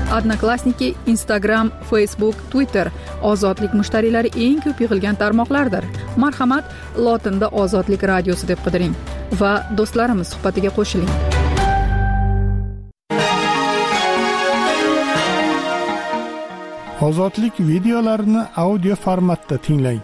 Odnoklassniki, Instagram, Facebook, Twitter ozodlik mushtariylari eng ko'p yig'ilgan tarmoqlardir. Marhamat, lotinda Ozodlik radiosi deb qidiring va do'stlarimiz suhbatiga qo'shiling. Ozodlik videolarini audio formatda tinglang.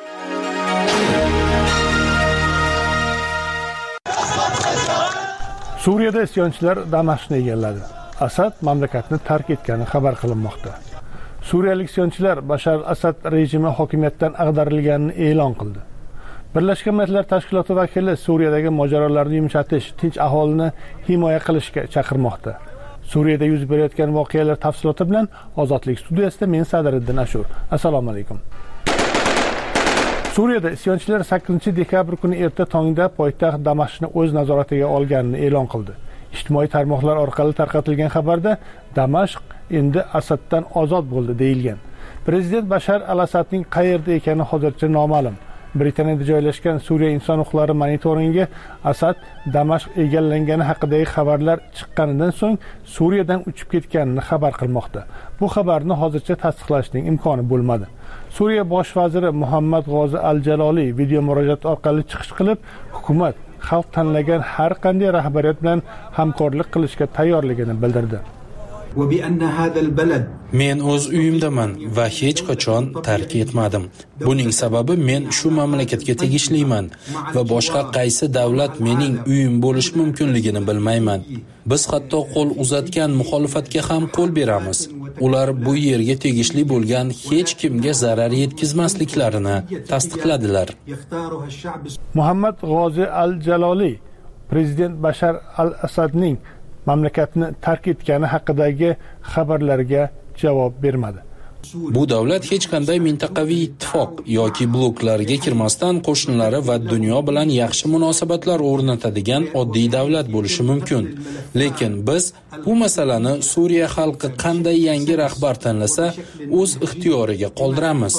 Suriyada isyonchilar Damashqni egalladi. Asad mamlakatni tark etgani xabar qilinmoqda. Suriyalik isyonchilar Bashar al-Asad rejimi hokimiyatdan ag'darilganini e'lon qildi. Birlashgan Millatlar Tashkiloti vakili Suriyadagi mojarolarni yumshatish, tinch aholini himoya qilishga chaqirmoqda. Suriyada yuz berayotgan voqealar tafsiloti bilan Ozodlik studiyasida men Sadriddin Ashur. Assalomu alaykum. Suriyada isyonchilar 8-dekabr kuni erta tongda poytaxt Damashqni o'z nazoratiga olganini e'lon qildi. Ijtimoiy tarmoqlar orqali tarqatilgan xabarda Damashq endi Asaddan ozod bo'ldi deyilgan. Prezident Bashar al-Asadning qayerda ekani hozircha noma'lum. Britaniyada joylashgan Suriya inson huquqlari monitoringi Asad Damashq egallangani haqidagi xabarlar chiqqanidan so'ng Suriyadan uchib ketganini xabar qilmoqda. Bu xabarni hozircha tasdiqlashning imkoni bo'lmadi. Suriya bosh vaziri Muhammad G'ozi al-Jaloliy video murojaat orqali chiqish qilib, hukumat xalq tanlagan har qanday rahbariyat bilan hamkorlik qilishga tayyorligini bildirdi. Men o'z uyimdaman va hech qachon tark etmadim. Buning sababi men shu mamlakatga tegishliman va boshqa qaysi davlat mening uyim bo'lishi mumkinligini bilmayman. Biz hatto qo'l uzatgan muxolifatga ham qo'l beramiz. Ular bu yerga tegishli bo'lgan hech kimga zarar yetkazmasliklarini tasdiqladilar. Muhammad G'ozi al-Jaloliy prezident Bashar al-Asadning mamlakatni tark etgani haqidagi xabarlarga javob bermadi. Bu davlat hech qanday mintaqaviy ittifoq yoki bloklarga kirmasdan qo'shnilari va dunyo bilan yaxshi munosabatlar o'rnatadigan oddiy davlat bo'lishi mumkin. Lekin biz bu masalani Suriya xalqi qanday yangi rahbar tanlasa, o'z ixtiyoriga qoldiramiz.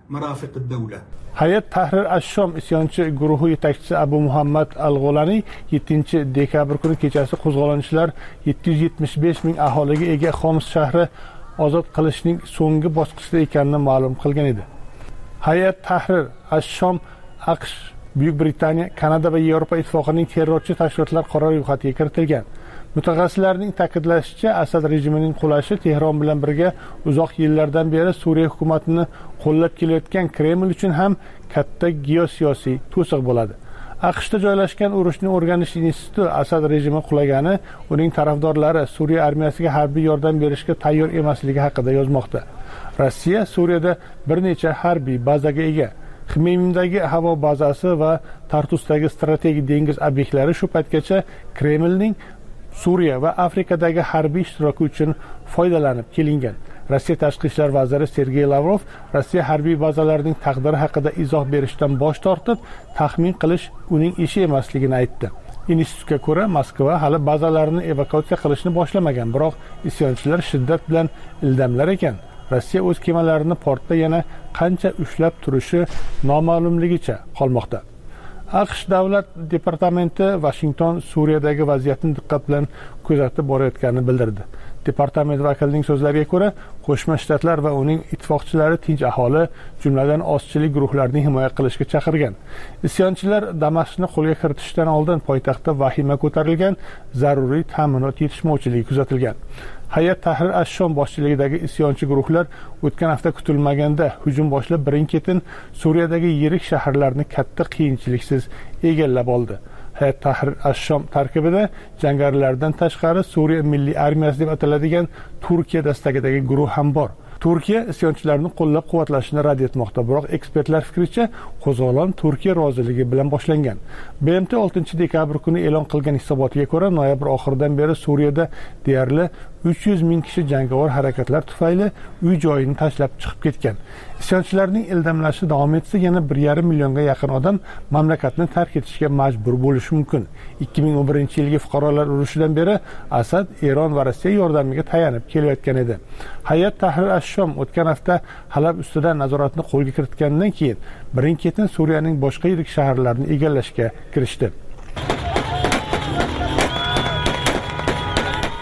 Hayat Tahrir ash-Shom isyonchi guruhi yetakchisi Abu Muhammad al-G'olani 7-dekabr kuni kechasi qo'zg'olonchilar 775 ming aholiga ega Xoms shahri ozod qilishning so'nggi bosqichida ekanini ma'lum qilgan edi. Hayat Tahrir ash-Shom AQSh, Buyuk Britaniya, Kanada va Yevropa ittifoqining terrorchi tashkilotlar qora ro'yxatiga kiritilgan. Mutaxassislarning ta'kidlashicha, Asad rejimining qulashi Tehron bilan birga uzoq yillardan beri Suriya hukumatini qo'llab kelayotgan Kreml uchun ham katta geosiyosiy to'siq bo'ladi. AQShda joylashgan urushni o'rganish instituti Asad rejimi qulagani, uning tarafdorlari Suriya armiyasiga harbiy yordam berishga tayyor emasligi haqida yozmoqda. Rossiya Suriyada bir necha harbiy bazaga ega. Xmeymimdagi havo bazasi va Tartusdagi strategik dengiz obyektlari shu paytgacha Kremlning Suriya va Afrikadagi harbiy ishtiroki uchun foydalanib kelingan. Rossiya tashqi ishlar vaziri Sergey Lavrov Rossiya harbiy bazalarining taqdiri haqida izoh berishdan bosh tortib, taxmin qilish uning ishi emasligini aytdi. Institutga ko'ra, Moskva hali bazalarni evakuatsiya qilishni boshlamagan, biroq isyonchilar shiddat bilan ildamlar ekan. Rossiya o'z kemalarini portda yana qancha ushlab turishi noma'lumligicha qolmoqda. AQSh davlat departamenti Washington Suriyadagi vaziyatni diqqat bilan kuzatib borayotganini bildirdi. Departament vakilining so'zlariga ko'ra, Qo'shma Shtatlar va uning ittifoqchilari tinch aholi, jumladan ozchilik guruhlarini himoya qilishga chaqirgan. Isyonchilar Damashqni qo'lga kiritishdan oldin poytaxtda vahima ko'tarilgan, zaruriy ta'minot yetishmovchiligi kuzatilgan. Hayat Tahrir ash-Shom boshchiligidagi isyonchi guruhlar o'tgan hafta kutilmaganda hujum boshlab birin-ketin Suriyadagi yirik shaharlarni katta qiyinchiliksiz egallab oldi. Hayat Tahrir ash-Shom tarkibida jangarilardan tashqari Suriya milliy armiyasi deb ataladigan Turkiya dastagidagi guruh ham bor. Turkiya isyonchilarni qo'llab-quvvatlashni rad etmoqda, biroq ekspertlar fikricha qo'zg'olon Turkiya roziligi bilan boshlangan. BMT 6-dekabr kuni e'lon qilgan hisobotiga ko'ra, noyabr oxiridan beri Suriyada deyarli 300 ming kishi jangovar harakatlar tufayli uy joyini tashlab chiqib ketgan. Isyonchilarning ildamlashi davom etsa, yana 1,5 millionga yaqin odam mamlakatni tark etishga majbur bo'lishi mumkin. 2011-yilgi fuqarolar urushidan beri Asad Eron va Rossiya yordamiga tayanib kelayotgan edi. Hayat Tahrir ash-Shom o'tgan hafta Halab ustidan nazoratni qo'lga kiritgandan keyin birin-ketin Suriyaning boshqa yirik shaharlarini egallashga kirishdi.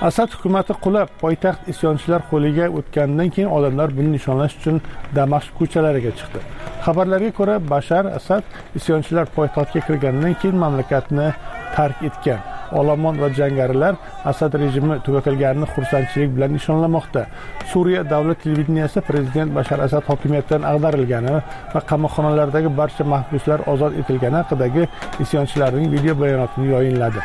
Asad hukumati qulab, poytaxt isyonchilar qo'liga o'tgandan keyin odamlar buni nishonlash uchun Damashq ko'chalariga chiqdi. Xabarlarga ko'ra, Bashar Asad isyonchilar poytaxtga kirgandan keyin mamlakatni tark etgan. Olomon va jangarilar Asad rejimi tugatilganini xursandchilik bilan nishonlamoqda. Suriya davlat televideniyasi prezident Bashar Asad hokimiyatdan ag'darilgani va qamoqxonalardagi barcha mahbuslar ozod etilgani haqidagi isyonchilarning video bayonotini yayınladi.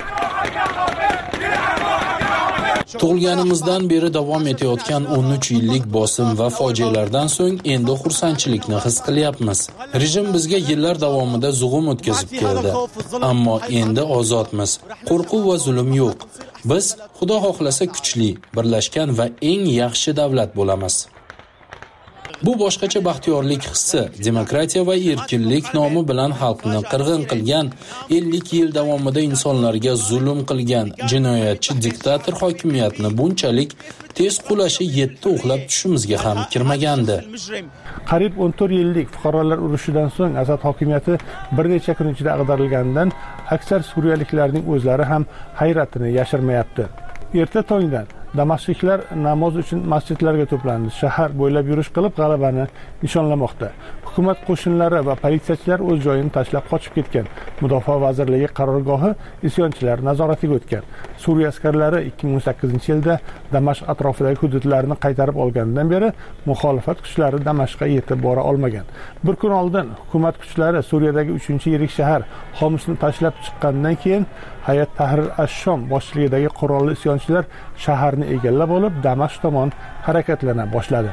Tug'ilganimizdan beri davom etayotgan 13 yillik bosim va fojialardan so'ng endi xursandchilikni his qilyapmiz. Rejim bizga yillar davomida zug'um o'tkazib keldi, ammo endi ozodmiz. Qo'rquv va zulm yo'q. Biz Xudo xohlasa kuchli, birlashgan va eng yaxshi davlat bo'lamiz. Bu boshqacha baxtiyorlik hissi, demokratiya va erkinlik nomi bilan xalqni qirg'in qilgan, 50 yil davomida insonlarga zulm qilgan jinoyatchi diktator hokimiyatni bunchalik tez qulashi yetti uxlab tushimizga ham kirmagandi. Qariyb 14 yillik fuqarolar urushidan so'ng Asad hokimiyati bir necha kun ichida ag'darilganidan aksar suriyaliklarning o'zlari ham hayratini yashirmayapti. Erta tongdan Damashqliklar namoz uchun masjidlarga to'plandi. Shahar bo'ylab yurish qilib g'alabani nishonlamoqda. Hukumat qo'shinlari va politsiyachilar o'z joyini tashlab qochib ketgan. Mudofaa vazirligi qarorgohi isyonchilar nazoratiga o'tgan. Suriya askarlari 2018-yilda Damashq atrofidagi hududlarni qaytarib olgandan beri muxolifat kuchlari Damashqqa yetib bora olmagan. Bir kun oldin hukumat kuchlari Suriyadagi 3-yirik shahar Homsni tashlab chiqqandan keyin Hayat Tahrir ash-Shom boshchiligidagi qurolli isyonchilar shaharni egallab olib, Damashq tomon harakatlana boshladi.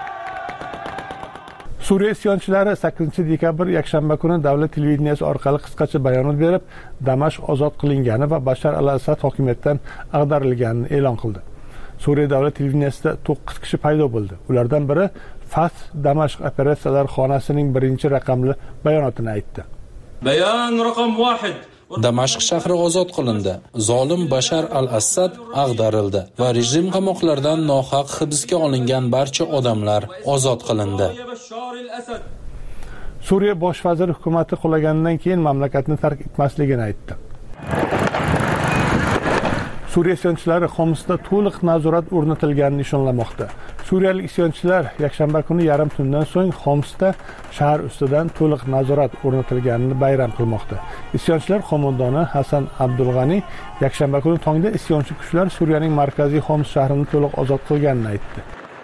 Suriya isyonchilari 8-dekabr yakshanba kuni davlat televideniyasi orqali qisqacha bayonot berib, Damashq ozod qilingani va Bashar al-Asad hokimiyatdan ag'darilganini e'lon qildi. Suriya davlat televideniyasida 9 kishi paydo bo'ldi. Ulardan biri Fath Damashq operatsiyalar xonasining birinchi raqamli bayonotini aytdi. Bayon raqam 1: Damashq shahri ozod qilindi. Zolim Bashar al-Assad ag'darildi va rejim qamoqlaridan nohaq hibsga olingan barcha odamlar ozod qilindi. Suriya bosh vaziri hukumati qulagandan keyin mamlakatni tark etmasligini aytdi. Suriya isyonchilari Homsda to'liq nazorat o'rnatilganini nishonlamoqda. Suriyalik isyonchilar yakshanba kuni yarim tundan so'ng Homsda shahar ustidan to'liq nazorat o'rnatilganini bayram qilmoqda. Isyonchilar qo'mondoni Hasan Abdulg'ani yakshanba kuni tongda isyonchi kuchlar Suriyaning markaziy Homs shahrini to'liq ozod qilganini aytdi.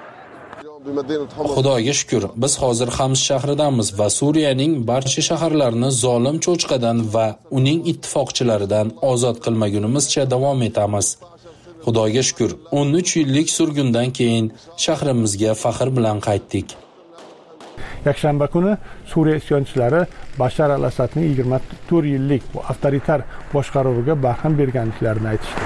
Xudoga shukr, biz hozir Homs shahridamiz va Suriyaning barcha shaharlarini zolim cho'chqadan va uning ittifoqchilaridan ozod qilmagunimizcha davom etamiz. Xudoga shukr, 13 yillik surgundan keyin shahrimizga faxr bilan qaytdik. Yakshanba kuni Suriya isyonchilari Bashar al-Asadning 24 yillik bu avtoritar boshqaruviga barham berganliklarini aytishdi.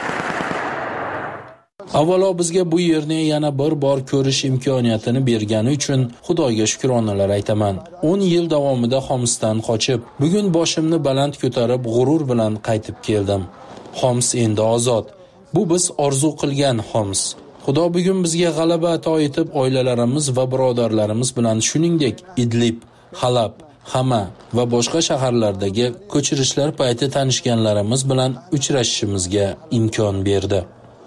Avvalo bizga bu yerni yana bir bor ko'rish imkoniyatini bergani uchun Xudoga shukronalar aytaman. 10 yil davomida Homsdan qochib, bugun boshimni baland ko'tarib g'urur bilan qaytib keldim. Homs endi ozod. Bu biz orzu qilgan Homs. Xudo bugun bizga g'alaba ato etib, oilalarimiz va birodarlarimiz bilan shuningdek Idlib, Halab, Hama va boshqa shaharlardagi ko'chirishlar payti tanishganlarimiz bilan uchrashishimizga imkon berdi.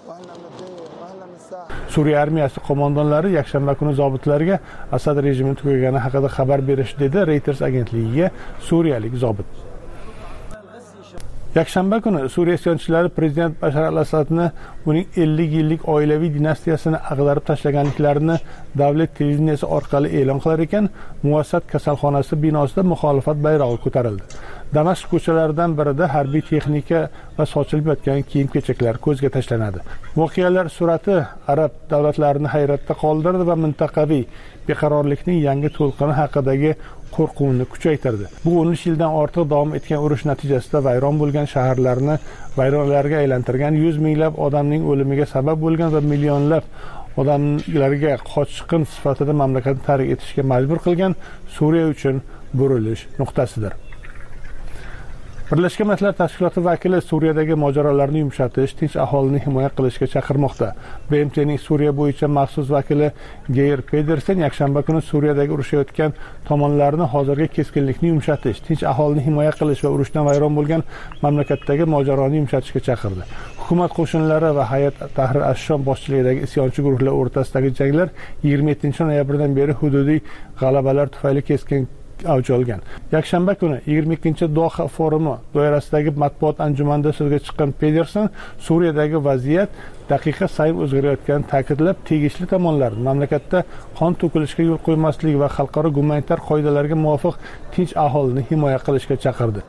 Suriya armiyasi qo'mondonlari yakshanba kuni zobitlarga Asad rejimi tugagani haqida xabar berishdi, dedi Reuters agentligiga suriyalik zobit. Yakshanba kuni Suriya isyonchilari prezident Bashar al-Asadni uning 50 yillik oilaviy dinastiyasini ag'darib tashlaganliklarini davlat televideniyasi orqali e'lon qilar ekan, Muvassat kasalxonasi binosida muxolifat bayrog'i ko'tarildi. Damashq ko'chalaridan birida harbiy texnika va sochilib yotgan kiyim-kechaklar ko'zga tashlanadi. Voqealar surati arab davlatlarini hayratda qoldirdi va mintaqaviy beqarorlikning yangi to'lqini haqidagi qo'rquvni kuchaytirdi. Bu 13 yildan ortiq davom etgan urush natijasida vayron bo'lgan shaharlarni vayronlarga aylantirgan, 100 minglab odamning o'limiga sabab bo'lgan va millionlab odamlarga qochqin sifatida mamlakatni tark etishga majbur qilgan Suriya uchun burilish nuqtasidir. Birlashgan Millatlar Tashkiloti vakili Suriyadagi mojarolarni yumshatish, tinch aholini himoya qilishga chaqirmoqda. BMTning Suriya bo'yicha maxsus vakili Geir Pedersen yakshanba kuni Suriyadagi urushayotgan tomonlarni hozirgi keskinlikni yumshatish, tinch aholini himoya qilish va urushdan vayron bo'lgan mamlakatdagi mojaroni yumshatishga chaqirdi. Hukumat qo'shinlari va Hayat Tahrir ash-Shom boshchiligidagi isyonchi guruhlar o'rtasidagi janglar 27-noyabrdan beri hududiy g'alabalar tufayli keskin avj olgan. Yakshanba kuni 22-Doha forumi doirasidagi matbuot anjumanida so'zga chiqqan Pedersen Suriyadagi vaziyat daqiqa sayin o'zgarayotganini ta'kidlab, tegishli tomonlar mamlakatda qon to'kilishiga yo'l qo'ymaslik va xalqaro gumanitar qoidalarga muvofiq tinch aholini himoya qilishga chaqirdi.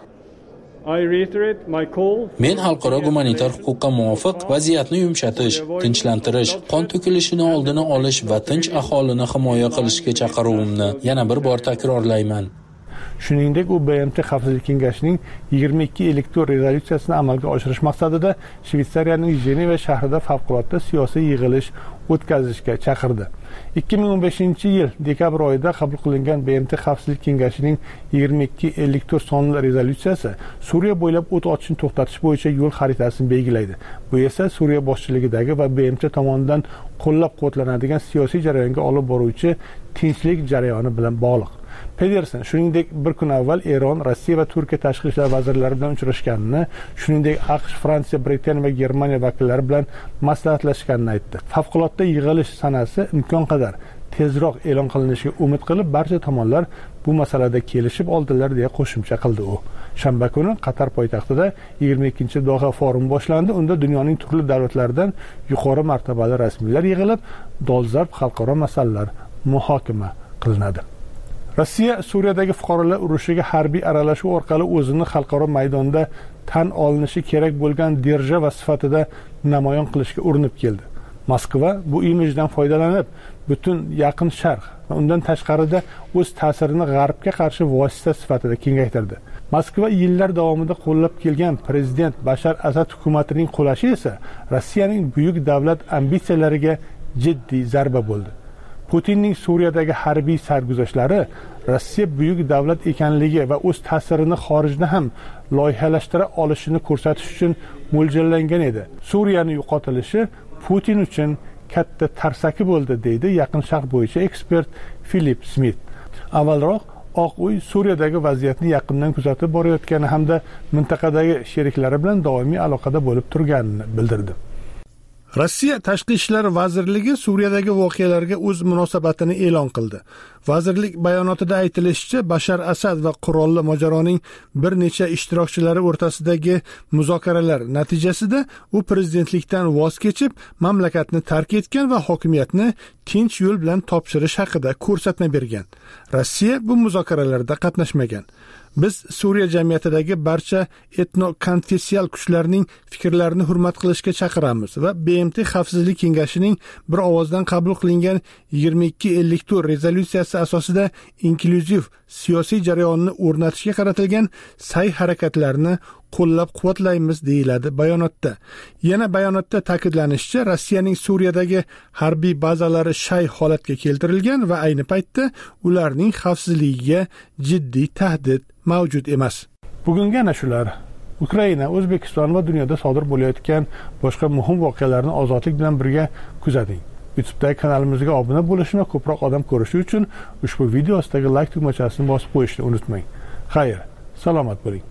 Men xalqaro gumanitar huquqqa muvofiq vaziyatni yumshatish, tinchlantirish, qon to'kilishini oldini olish va tinch aholini himoya qilishga chaqiruvimni yana bir bor takrorlayman. Shuningdek, u BMT Xavfsizlik kengashining 22.4 rezolyutsiyasini amalga oshirish maqsadida Shveysariyaning Jeneva shahrida favqulodda siyosiy yig'ilish o'tkazishga chaqirdi. 2015-yil dekabr oyida qabul qilingan BMT Xavfsizlik kengashining 22.4 sonli rezolyutsiyasi Suriya bo'ylab o't ochishni to'xtatish bo'yicha yo'l xaritasini belgilaydi. Bu esa Suriya boshchiligidagi va BMT tomonidan qo'llab-quvvatlanadigan siyosiy jarayonga olib boruvchi tinchlik jarayoni bilan bog'liq. Pedersen shuningdek bir kun avval Eron, Rossiya va Turkiya tashqi ishlar vazirlari bilan uchrashganini, shuningdek AQSh, Fransiya, Britaniya va Germaniya vakillari bilan maslahatlashganini aytdi. Favqulodda yig'ilish sanasi imkon qadar tezroq e'lon qilinishiga umid qilib, barcha tomonlar bu masalada kelishib oldilar deya qo'shimcha qildi u. Shanba kuni Qatar poytaxtida 22-Doha forumi boshlandi. Unda dunyoning turli davlatlaridan yuqori martabali rasmiylar yig'ilib, dolzarb xalqaro masalalar muhokama qilinadi. Rossiya Suriyadagi fuqarolar urushiga harbiy aralashuv orqali o'zini xalqaro maydonda tan olinishi kerak bo'lgan держава sifatida namoyon qilishga urinib keldi. Moskva bu imijdan foydalanib, butun Yaqin Sharq va undan tashqarida o'z ta'sirini G'arbga qarshi vosita sifatida kengaytirdi. Moskva yillar davomida qo'llab kelgan prezident Bashar Asad hukumatining qulashi esa Rossiyaning buyuk davlat ambitsiyalariga jiddiy zarba bo'ldi. Putinning Suriyadagi harbiy sarguzashtlari Rossiya buyuk davlat ekanligi va o'z ta'sirini xorijda ham loyihalashtira olishini ko'rsatish uchun mo'ljallangan edi. Suriyani yo'qotilishi Putin uchun katta tarsaki bo'ldi, deydi Yaqin Sharq bo'yicha ekspert Philip Smith. Avvalroq Oq uy Suriyadagi vaziyatni yaqindan kuzatib borayotgani hamda mintaqadagi sheriklari bilan doimiy aloqada bo'lib turganini bildirdi. Rossiya Tashqi ishlar vazirligi Suriyadagi voqealarga o'z munosabatini e'lon qildi. Vazirlik bayonotida aytilishicha, Bashar Asad va qurolli mojaroning bir necha ishtirokchilari o'rtasidagi muzokaralar natijasida u prezidentlikdan voz kechib, mamlakatni tark etgan va hokimiyatni tinch yo'l bilan topshirish haqida ko'rsatma bergan. Rossiya bu muzokaralarda qatnashmagan. Biz Suriya jamiyatidagi barcha etno-konfessial kuchlarning fikrlarini hurmat qilishga chaqiramiz va BMT Xavfsizlik kengashining bir ovozdan qabul qilingan 22.4 rezolyutsiyasi asosida inklyuziv siyosiy jarayonni o'rnatishga qaratilgan sa'y-harakatlarni qo'llab-quvvatlaymiz, deyiladi bayonotda. Yana bayonotda ta'kidlanishicha, Rossiyaning Suriyadagi harbiy bazalari shay holatga keltirilgan va ayni paytda ularning xavfsizligiga jiddiy tahdid mavjud emas. Bugungi ana shular. Ukraina, O'zbekiston va dunyoda sodir bo'layotgan boshqa muhim voqealarni ozodlik bilan birga kuzating. YouTube'dagi kanalimizga obuna bo'lishni va ko'proq odam ko'rishi uchun ushbu video ostidagi like tugmachasini bosib qo'yishni unutmang. Xayr, salomat bo'ling.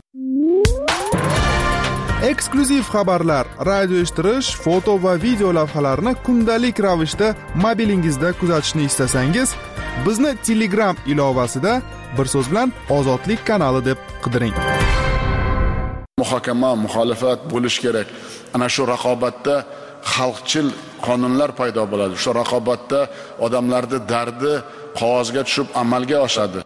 Eksklyuziv xabarlar, radio eshittirish, foto va video lavhalarni kundalik ravishda mobilingizda kuzatishni istasangiz, bizni Telegram ilovasida bir so'z bilan Ozodlik kanali deb qidiring. Muhokama, muxolifat bo'lish kerak. Ana shu raqobatda xalqchil qonunlar paydo bo'ladi. Shu raqobatda odamlarning dardi qog'ozga tushib amalga oshadi.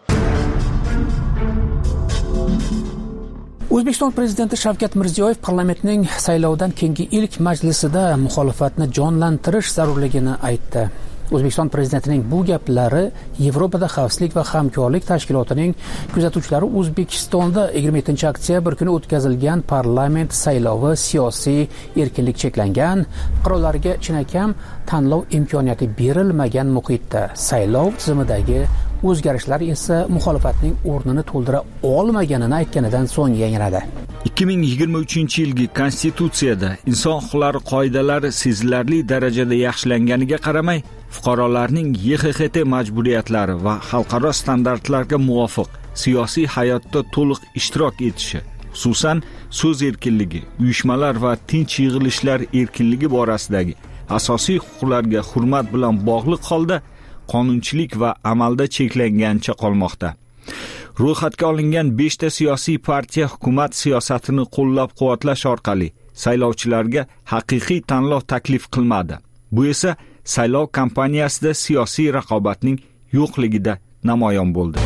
O'zbekiston prezidenti Shavkat Mirziyoyev parlamentning saylovdan keyingi ilk majlisida muxolifatni jonlantirish zarurligini aytdi. O'zbekiston prezidentining bu gaplari Yevropada xavfsizlik va hamkorlik tashkilotining kuzatuvchilari O'zbekistonda 27-oktyabr kuni o'tkazilgan parlament saylovi siyosiy erkinlik cheklangan, fuqarolarga chinakam tanlov imkoniyati berilmagan muhitda saylov tizimidagi o'zgarishlar esa muxolifatning o'rnini to'ldira olmaganini aytganidan so'ng yangradi. 2023-yilgi konstitutsiyada inson huquqlari qoidalari sezilarli darajada yaxshilanganiga qaramay, fuqarolarning YXHT majburiyatlari va xalqaro standartlarga muvofiq siyosiy hayotda to'liq ishtirok etishi, xususan so'z erkinligi, uyushmalar va tinch yig'ilishlar erkinligi borasidagi asosiy huquqlarga hurmat bilan bog'liq holda qonunchilik va amalda cheklangancha qolmoqda. Ro'yxatga olingan 5 ta siyosiy partiya hukumat siyosatini qo'llab-quvvatlash orqali saylovchilarga haqiqiy tanlov taklif qilmadi. Bu esa saylov kampaniyasida siyosiy raqobatning yo'qligida namoyon bo'ldi.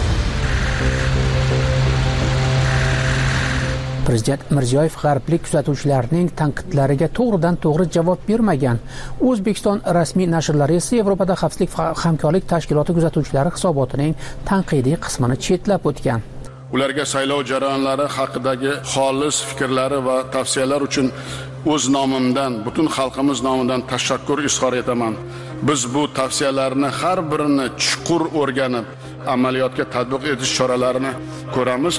Prezident Mirziyoyev g'arblik kuzatuvchilarning tanqidlariga to'g'ridan-to'g'ri javob bermagan. O'zbekiston rasmiy nashrlari esa Yevropada xavfsizlik va hamkorlik tashkiloti kuzatuvchilari hisobotining tanqidiy qismini chetlab o'tgan. Ularga saylov jarayonlari haqidagi xolis fikrlari va tavsiyalar uchun o'z nomimdan, butun xalqimiz nomidan tashakkur izhor etaman. Biz bu tavsiyalarni har birini chuqur o'rganib, amaliyotga tatbiq etish choralarini ko'ramiz.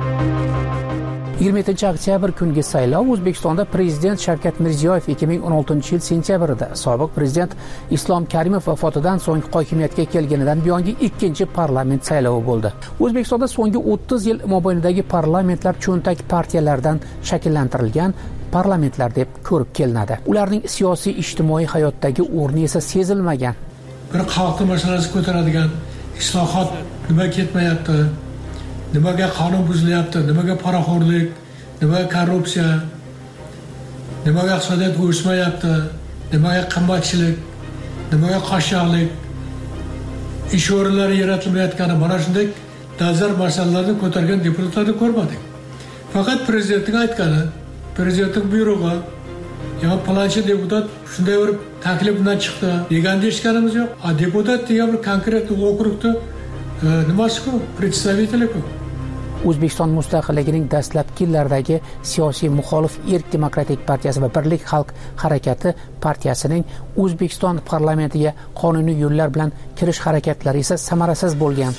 27 oktyabr kungi saylov O'zbekistonda prezident Shavkat Mirziyoyev 2016 yil sentyabrida sobiq prezident Islom Karimov vafotidan so'ng hokimiyatga kelganidan buyongi ikkinchi parlament saylovi bo'ldi. O'zbekistonda so'nggi 30 yil mobaynidagi parlamentlar cho'ntak partiyalardan shakllantirilgan parlamentlar deb ko'rib kelinadi. Ularning siyosiy ijtimoiy hayotdagi o'rni esa sezilmagan. Bir xalqning masalasi ko'taradigan islohot nima ketmayapti? Nimaga qonun buzilyapti? Nimaga poraxo'rlik? Nimaga korrupsiya? Nimaga iqtisodiyot o'smayapti? Nimaga qimmatchilik? Nimaga qashshoqlik? Ish o'rinlari yaratilmayotgani, mana shunday dolzarb masalalarni ko'targan deputatlarni ko'rmadik. Faqat prezidentning aytgani, prezidentning buyrug'i, yo planchi deputat shunday bir taklif bilan chiqdi deganni eshitganimiz yo'q. Deputat degan bir konkret okrugda nimasi-ku, представители-ku. O'zbekiston mustaqilligining dastlabki yillardagi siyosiy muxolif Erk demokratik partiyasi va Birlik xalq harakati partiyasining O'zbekiston parlamentiga qonuniy yo'llar bilan kirish harakatlari esa samarasiz bo'lgan.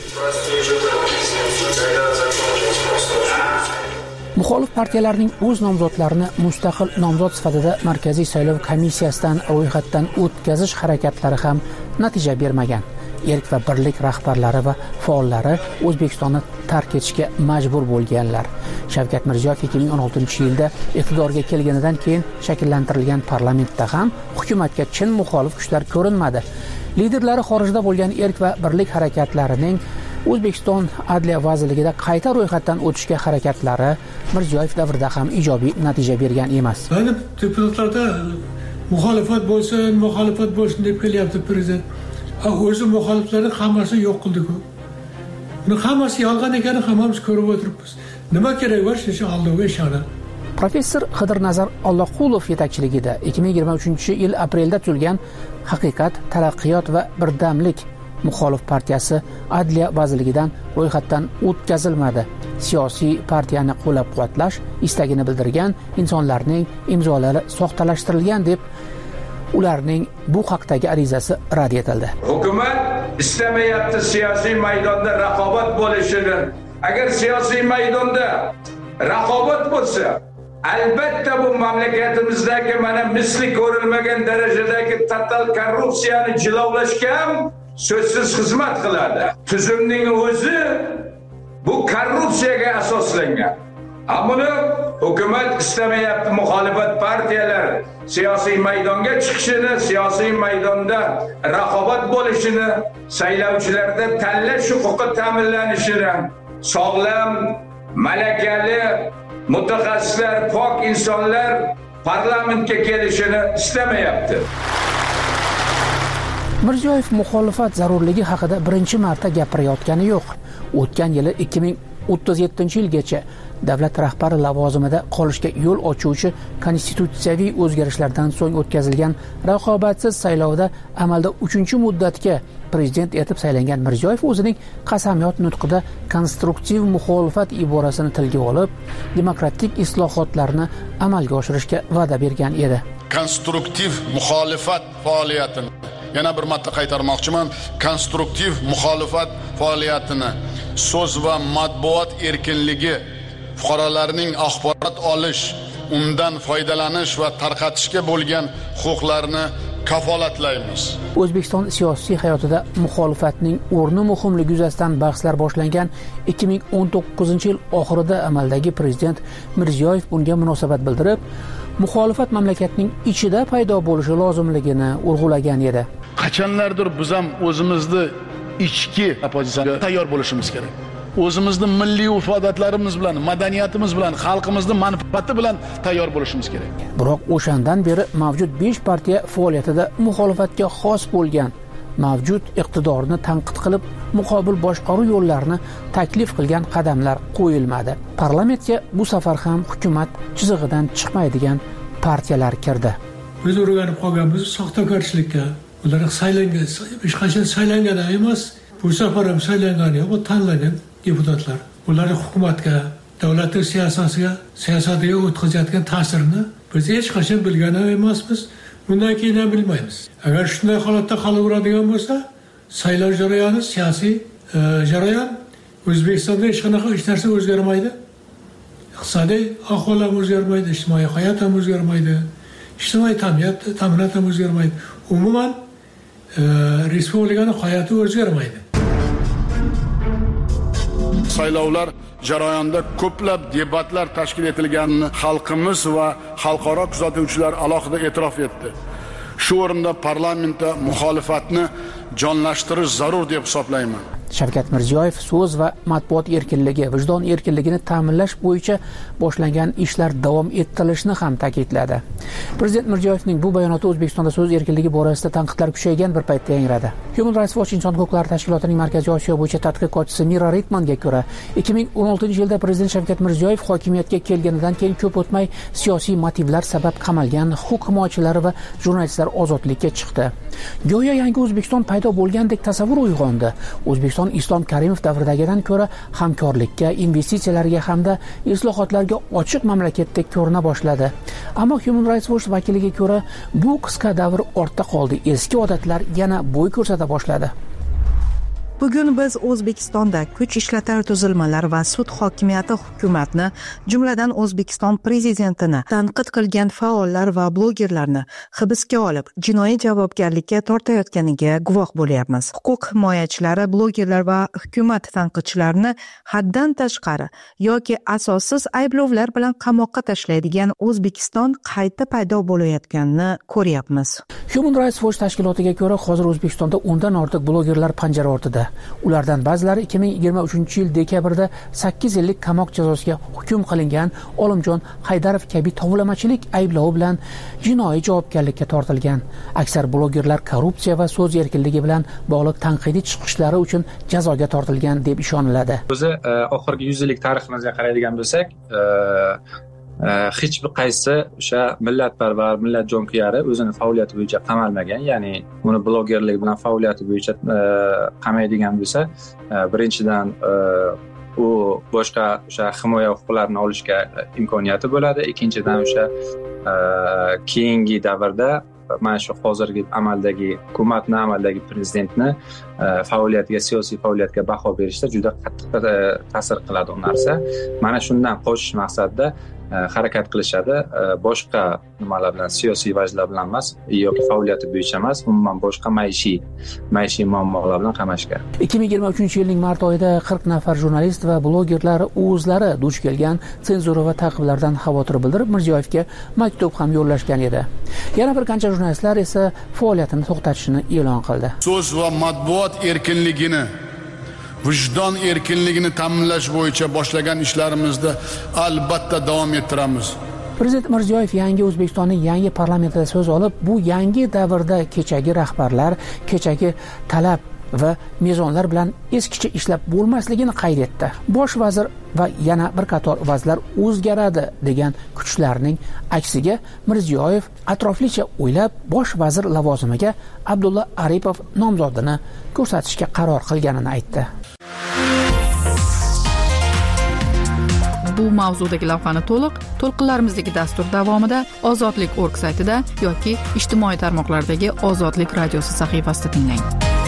Muxolif partiyalarning o'z nomzodlarini mustaqil nomzod sifatida Markaziy saylov komissiyasidan ro'yxatdan o'tkazish harakatlari ham natija bermagan. Erk va Birlik rahbarlari va faollari O'zbekistonni tark etishga majbur bo'lganlar. Shavkat Mirziyoyev 2016-yilda iqtidorga kelganidan keyin shakllantirilgan parlamentda ham hukumatga chin muxolif kuchlar ko'rinmadi. Liderlari xorijda bo'lgan Erk va Birlik harakatlarining O'zbekiston Adliya vazirligida qayta ro'yxatdan o'tishga harakatlari Mirziyoyev davrida ham ijobiy natija bergan emas. Deputatlarda muxolifat bo'lsin deb kelyapti prezident. O'zi muxoliflarning hammasi yo'q qildi-ku. Buni hammasi yolg'on ekanini hammamiz ko'rib o'tiribmiz. Nima kerak bor shu aldovga ishonib? Professor Qidirnazar Alloqulov yetakchiligida 2023-yil aprelda tuzilgan Haqiqat, taraqqiyot va birdamlik muxolif partiyasi Adliya vazirligidan ro'yxatdan o'tkazilmadi. Siyosiy partiyani qo'llab-quvvatlash istagini bildirgan insonlarning imzolari soxtalashtirilgan deb ularning bu haqdagi arizasi rad etildi. Hukumat istamayapti siyosiy maydonda raqobat bo'lishini. Agar siyosiy maydonda raqobat bo'lsa, albatta bu mamlakatimizdagi mana misli ko'rilmagan darajadagi total korrupsiyani jilovlashga ham so'zsiz xizmat qiladi. Tuzumning o'zi bu korrupsiyaga asoslangan. Ammo hukumat istamayapti muxolifat partiyalari siyosiy maydonga chiqishini, siyosiy maydonda raqobat bo'lishini, saylovchilarda tanlash huquqi ta'minlanishini, sog'lom, malakali mutaxassislar, pok insonlar parlamentga kelishini istamayapti. Mirziyoyev muxolifat zarurligi haqida birinchi marta gapirayotgani yo'q. O'tgan yili 2037-yilgacha davlat rahbari lavozimida qolishga yo'l ochuvchi konstitutsiyaviy o'zgarishlardan so'ng o'tkazilgan raqobatsiz saylovda amalda 3-muddatga prezident etib saylangan Mirziyoyev o'zining qasamyod nutqida konstruktiv muxolifat iborasini tilga olib, demokratik islohotlarni amalga oshirishga va'da bergan edi. Konstruktiv muxolifat faoliyatini yana bir marta qaytarmoqchiman, konstruktiv muxolifat faoliyatini, so'z va matbuot erkinligi, fuqarolarning axborot olish, undan foydalanish va tarqatishga bo'lgan huquqlarini kafolatlaymiz. O'zbekiston siyosiy hayotida muxolifatning o'rni muhimligi yuzasidan bahslar boshlangan 2019-yil oxirida amaldagi prezident Mirziyoyev bunga munosabat bildirib, muxolifat mamlakatning ichida paydo bo'lishi lozimligini urg'ulagan edi. Qachonlardir biz ham o'zimizni ichki oppozitsiyaga tayyor bo'lishimiz kerak. O'zimizni milliy urf-odatlarimiz bilan, madaniyatimiz bilan, xalqimizning manfaati bilan tayyor bo'lishimiz kerak. Biroq o'shandan beri mavjud 5 partiya faoliyatida muxolifatga xos bo'lgan, mavjud iqtidorni tanqid qilib, muqobil boshqaruv yo'llarini taklif qilgan qadamlar qo'yilmadi. Parlamentga bu safar ham hukumat chizig'idan chiqmaydigan partiyalar kirdi. Biz o'rganib qolganmiz soxtakorchilikka. Ular saylangan, hech qachon saylangan emas. Bu safar ham saylangan yo'q, tanlangan deputatlar. Ularning hukumatga, davlatning siyosatiga o'tkazayotgan ta'sirini biz hech qachon bilgan emasmiz. Bundan keyin ham bilmaymiz. Agar shunday holatda qolaveradigan bo'lsa, saylov jarayoni, siyosiy jarayon O'zbekistonda hech qanaqa hech narsa o'zgarmaydi. Iqtisodiy ahvol ham o'zgarmaydi, ijtimoiy hayot ham o'zgarmaydi, ijtimoiy ta'minot ham o'zgarmaydi. Umuman respublikaning hayoti o'zgarmaydi. Saylovlar jarayonida ko'plab debatlar tashkil etilganini xalqimiz va xalqaro kuzatuvchilar alohida e'tirof etdi. Shu o'rinda parlamentda muxolifatni jonlashtirish zarur deb hisoblayman. Shavkat Mirziyoyev so'z va matbuot erkinligi, vijdon erkinligini ta'minlash bo'yicha boshlangan ishlar davom ettirilishini ham ta'kidladi. Prezident Mirziyoyevning bu bayonoti O'zbekistonda so'z erkinligi borasida tanqidlar kuchaygan bir paytda yangradi. Human Rights Watch inson huquqlari tashkilotining Markaziy Osiyo bo'yicha tadqiqotchisi Mira Ritmanga ko'ra, 2016-yilda Prezident Shavkat Mirziyoyev hokimiyatga kelganidan keyin ko'p o'tmay siyosiy motivlar sabab qamalgan huquq himoyachilari va jurnalistlar ozodlikka chiqdi. Go'yo yangi O'zbekiston paydo bo'lgandek tasavvur uyg'ondi. O'zbekiston Islom Karimov davridagidan ko'ra hamkorlikka, investitsiyalarga hamda islohotlarga ochiq mamlakatdek ko'rina boshladi. Ammo Human Rights Watch vakiliga ko'ra, bu qisqa davr ortda qoldi. Eski odatlar yana bo'y ko'rsata boshladi. Bugun biz O'zbekistonda kuch ishlatar tuzilmalar va sud hokimiyati hukumatni, jumladan O'zbekiston prezidentini tanqid qilgan faollar va blogerlarni hibsga olib, jinoiy javobgarlikka tortayotganiga guvoh bo'lyapmiz. Huquq himoyachilari, blogerlar va hukumat tanqidchilarini haddan tashqari yoki asossiz ayblovlar bilan qamoqqa tashlaydigan O'zbekiston qayta paydo bo'layotganini ko'ryapmiz. Human Rights Watch tashkilotiga ko'ra, hozir O'zbekistonda 10 dan ortiq blogerlar panjara ortida. Ulardan ba'zilari 2023-yil dekabrda 8 yillik qamoq jazosiga hukm qilingan Olimjon Haydarov kabi tovlamachilik ayblovi bilan jinoiy javobgarlikka tortilgan. Aksar blogerlar korrupsiya va so'z erkinligi bilan bog'liq tanqidiy chiqishlari uchun jazoga tortilgan deb ishoniladi. O'zi oxirgi 100 yillik tariximizga qaraydigan bo'lsak, hech bir qaysi o'sha millatparvar, millat jonkuyari o'zini faoliyati bo'yicha qamalmagan, ya'ni uni blogerlik bilan faoliyati bo'yicha qamaydigan bo'lsa, birinchidan u boshqa o'sha himoya huquqlarini olishga imkoniyati bo'ladi. Ikkinchidan o'sha keyingi davrda mana shu hozirgi amaldagi hukumatni, amaldagi prezidentni faoliyatiga, siyosiy faoliyatga baho berishda juda qattiq ta'sir qiladi u narsa. Mana shundan qochish maqsadida harakat qilishadi. Boshqa nimalar bilan, siyosiy vajlar bilan emas yoki faoliyati bo'yicha emas, umuman boshqa maishiy muammolar bilan qamashgan. 2023-yilning mart oyida 40 nafar jurnalist va blogerlar o'zlari duch kelgan senzura va ta'qiblardan xavotir bildirib, Mirziyoyevga maktub ham yo'llashgan edi. Yana bir qancha jurnalistlar esa faoliyatini to'xtatishini e'lon qildi. So'z va matbuot erkinligini, vijdon erkinligini ta'minlash bo'yicha boshlagan ishlarimizda albatta davom ettiramiz. Prezident Mirziyoyev yangi O'zbekistonning yangi parlamentida so'z olib, bu yangi davrda kechagi rahbarlar, kechagi talab va mezonlar bilan eskicha ishlab bo'lmasligini qayd etdi. Bosh vazir va yana bir qator vazirlar o'zgaradi degan kuchlarning aksiga Mirziyoyev atroflicha o'ylab bosh vazir lavozimiga Abdulla Aripov nomzodini ko'rsatishga qaror qilganini aytdi. Bu bu mavzudagi lavhani to'lqinlarimizdagi dastur davomida Ozodlik.org saytida yoki ijtimoiy tarmoqlardagi Ozodlik radiosi sahifasida tinglang.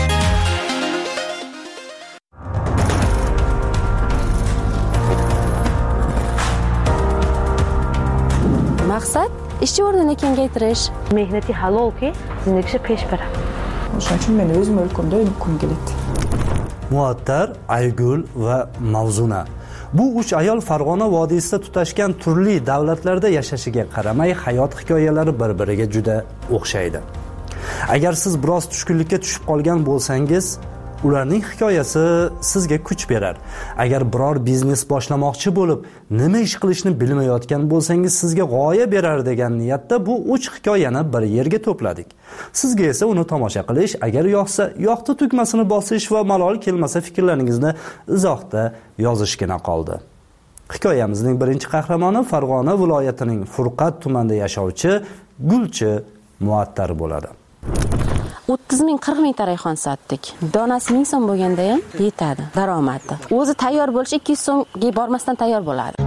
Maqsad ishchi o'rnini kengaytirish, mehnati halolki, zindagisi pesh beradi. O'shaning uchun men o'z mulkimda uyqum keladi. Muattar, Aygul va Mavzuna. Bu 3 ayol Farg'ona vodiysida tutashgan turli davlatlarda yashashiga qaramay hayot hikoyalari bir-biriga juda o'xshaydi. Agar siz biroz tushkunlikka tushib qolgan bo'lsangiz, ularning hikoyasi sizga kuch berar. Agar biror biznes boshlamoqchi bo'lib, nima ish qilishni bilmayotgan bo'lsangiz, sizga g'oya berar degan niyatda bu 3 hikoyani bir yerga to'pladik. Sizga esa uni tomosha qilish, agar yoqsa, yoqdi tugmasini bosish va malol kelmasa fikrlaringizni izohda yozishgina qoldi. Hikoyamizning birinchi qahramoni Farg'ona viloyatining Furqat tumanida yashovchi Gulchi Muattar bo'ladi. 30 ming 40 ming rayhon sotdik. Donasi 1000 so'm bo'lganda ham yetadi daromadi. O'zi tayyor bo'lish 200 so'mga bormasdan tayyor bo'ladi.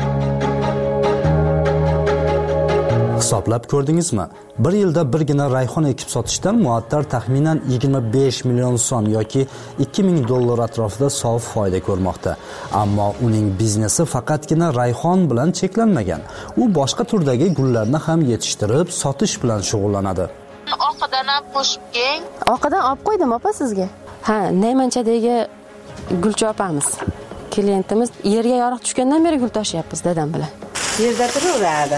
Hisoblab ko'rdingizmi? Bir yilda birgina rayhon ekib sotishdan Muattar taxminan 25 million so'm yoki 2000 dollar atrofida sof foyda ko'rmoqda. Ammo uning biznesi faqatgina rayhon bilan cheklanmagan. U boshqa turdagi gullarni ham yetishtirib, sotish bilan shug'ullanadi. Oqidan ham qo'shib keng. Oqidan olib qo'ydim opa sizga. Ha, Naymanchadagi Gulchi opamiz. Klientimiz yerga yoriq tushgandan beri gul tashyapmiz dadam bilan. Yerda turaveradi.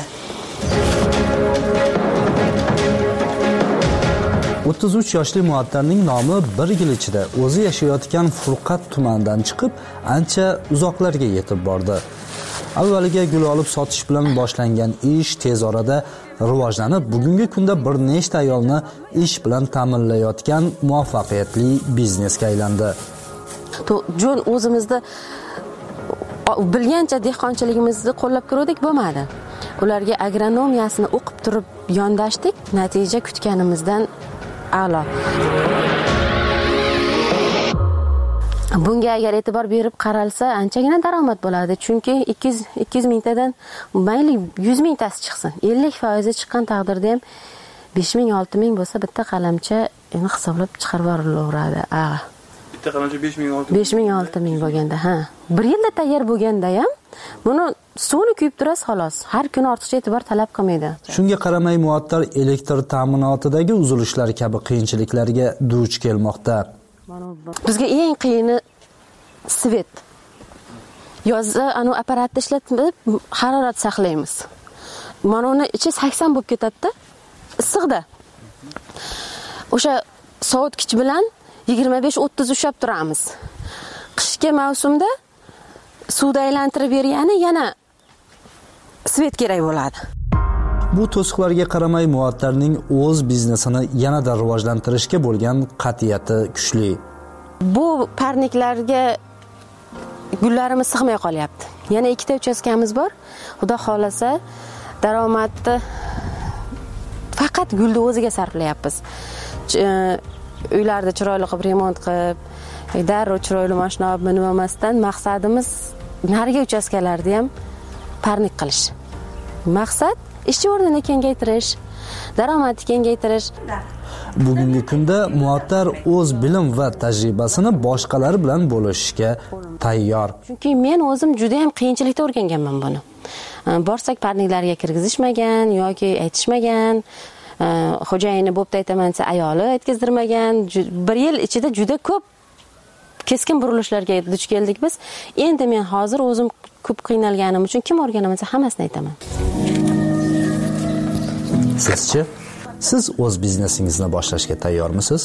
33 yoshli Muattarning nomi bir yil ichida o'zi yashayotgan Furqat tumanidan chiqib, ancha uzoqlarga yetib bordi. Avvaliga gul olib sotish bilan boshlangan ish tez orada rivojlanib, bugungi kunda bir nechta ayolni ish bilan ta'minlayotgan muvaffaqiyatli biznesga aylandi. Jo'n o'zimizda bilgancha dehqonchiligimizni qo'llab ko'rdik, bo'lmadi. Ularga agronomiyasini o'qib turib yondashdik, natija kutganimizdan a'lo. Bunga agar e'tibor berib qaralsa, anchagina daromad bo'ladi. Chunki 200 mingtadan mayli 100 mingtasi chiqsin. 50% chiqqan taqdirda ham 5000 6000 bo'lsa bitta qalamcha endi hisoblab chiqarib yuborilaveradi. Bitta qalamcha 5000 6000 bo'lganda, ha. Bir yilda tayyor bo'lganda ham buni suvni kuyib turasiz xolos. Har kuni ortiqcha e'tibor talab qilmaydi. Shunga qaramay Muattar elektr ta'minotidagi uzilishlar kabi qiyinchiliklarga duch kelmoqda. Bizga eng qiyini svet. Yozda anu apparatni ishlatib harorat saqlaymiz. Mana uni ichi 80 bo'lib ketadi-da. Issiqda. O'sha sovutgich bilan 25-30 ushlab turamiz. Qishki mavsumda suvda aylantirib bergani yana svet kerak bo'ladi. Bu to'siqlarga qaramay Muattarning o'z biznesini yanada rivojlantirishga bo'lgan qat'iyati kuchli. Bu parniklarga gullarimiz sig'may qolyapti. Yana 2 ta uchastkamiz bor. Xudo xolasa daromadni faqat gulni o'ziga sarflayapmiz. Uylarda chiroyli qilib remont qilib, darrov chiroyli mashina olib nima emasdan maqsadimiz narigi uchastkalarda ham parnik qilish. Maqsad ishchi o'rnini kengaytirish, daromadni kengaytirish. Bugungi kunda Muattar o'z bilim va tajribasini boshqalar bilan bo'lishishga tayyor. Chunki men o'zim juda ham qiyinchilikda o'rganganman buni. Borsak parniklarga kirgizishmagan yoki aytishmagan, xo'jayini bo'pti aytaman desa ayoli aytgizdirmagan. Bir yil ichida juda ko'p keskin burilishlarga duch keldik biz. Endi men hozir o'zim ko'p qiynalganim uchun kim o'rganamasa hammasini aytaman. Sizchi? Siz o'z biznesingizni boshlashga tayyormisiz?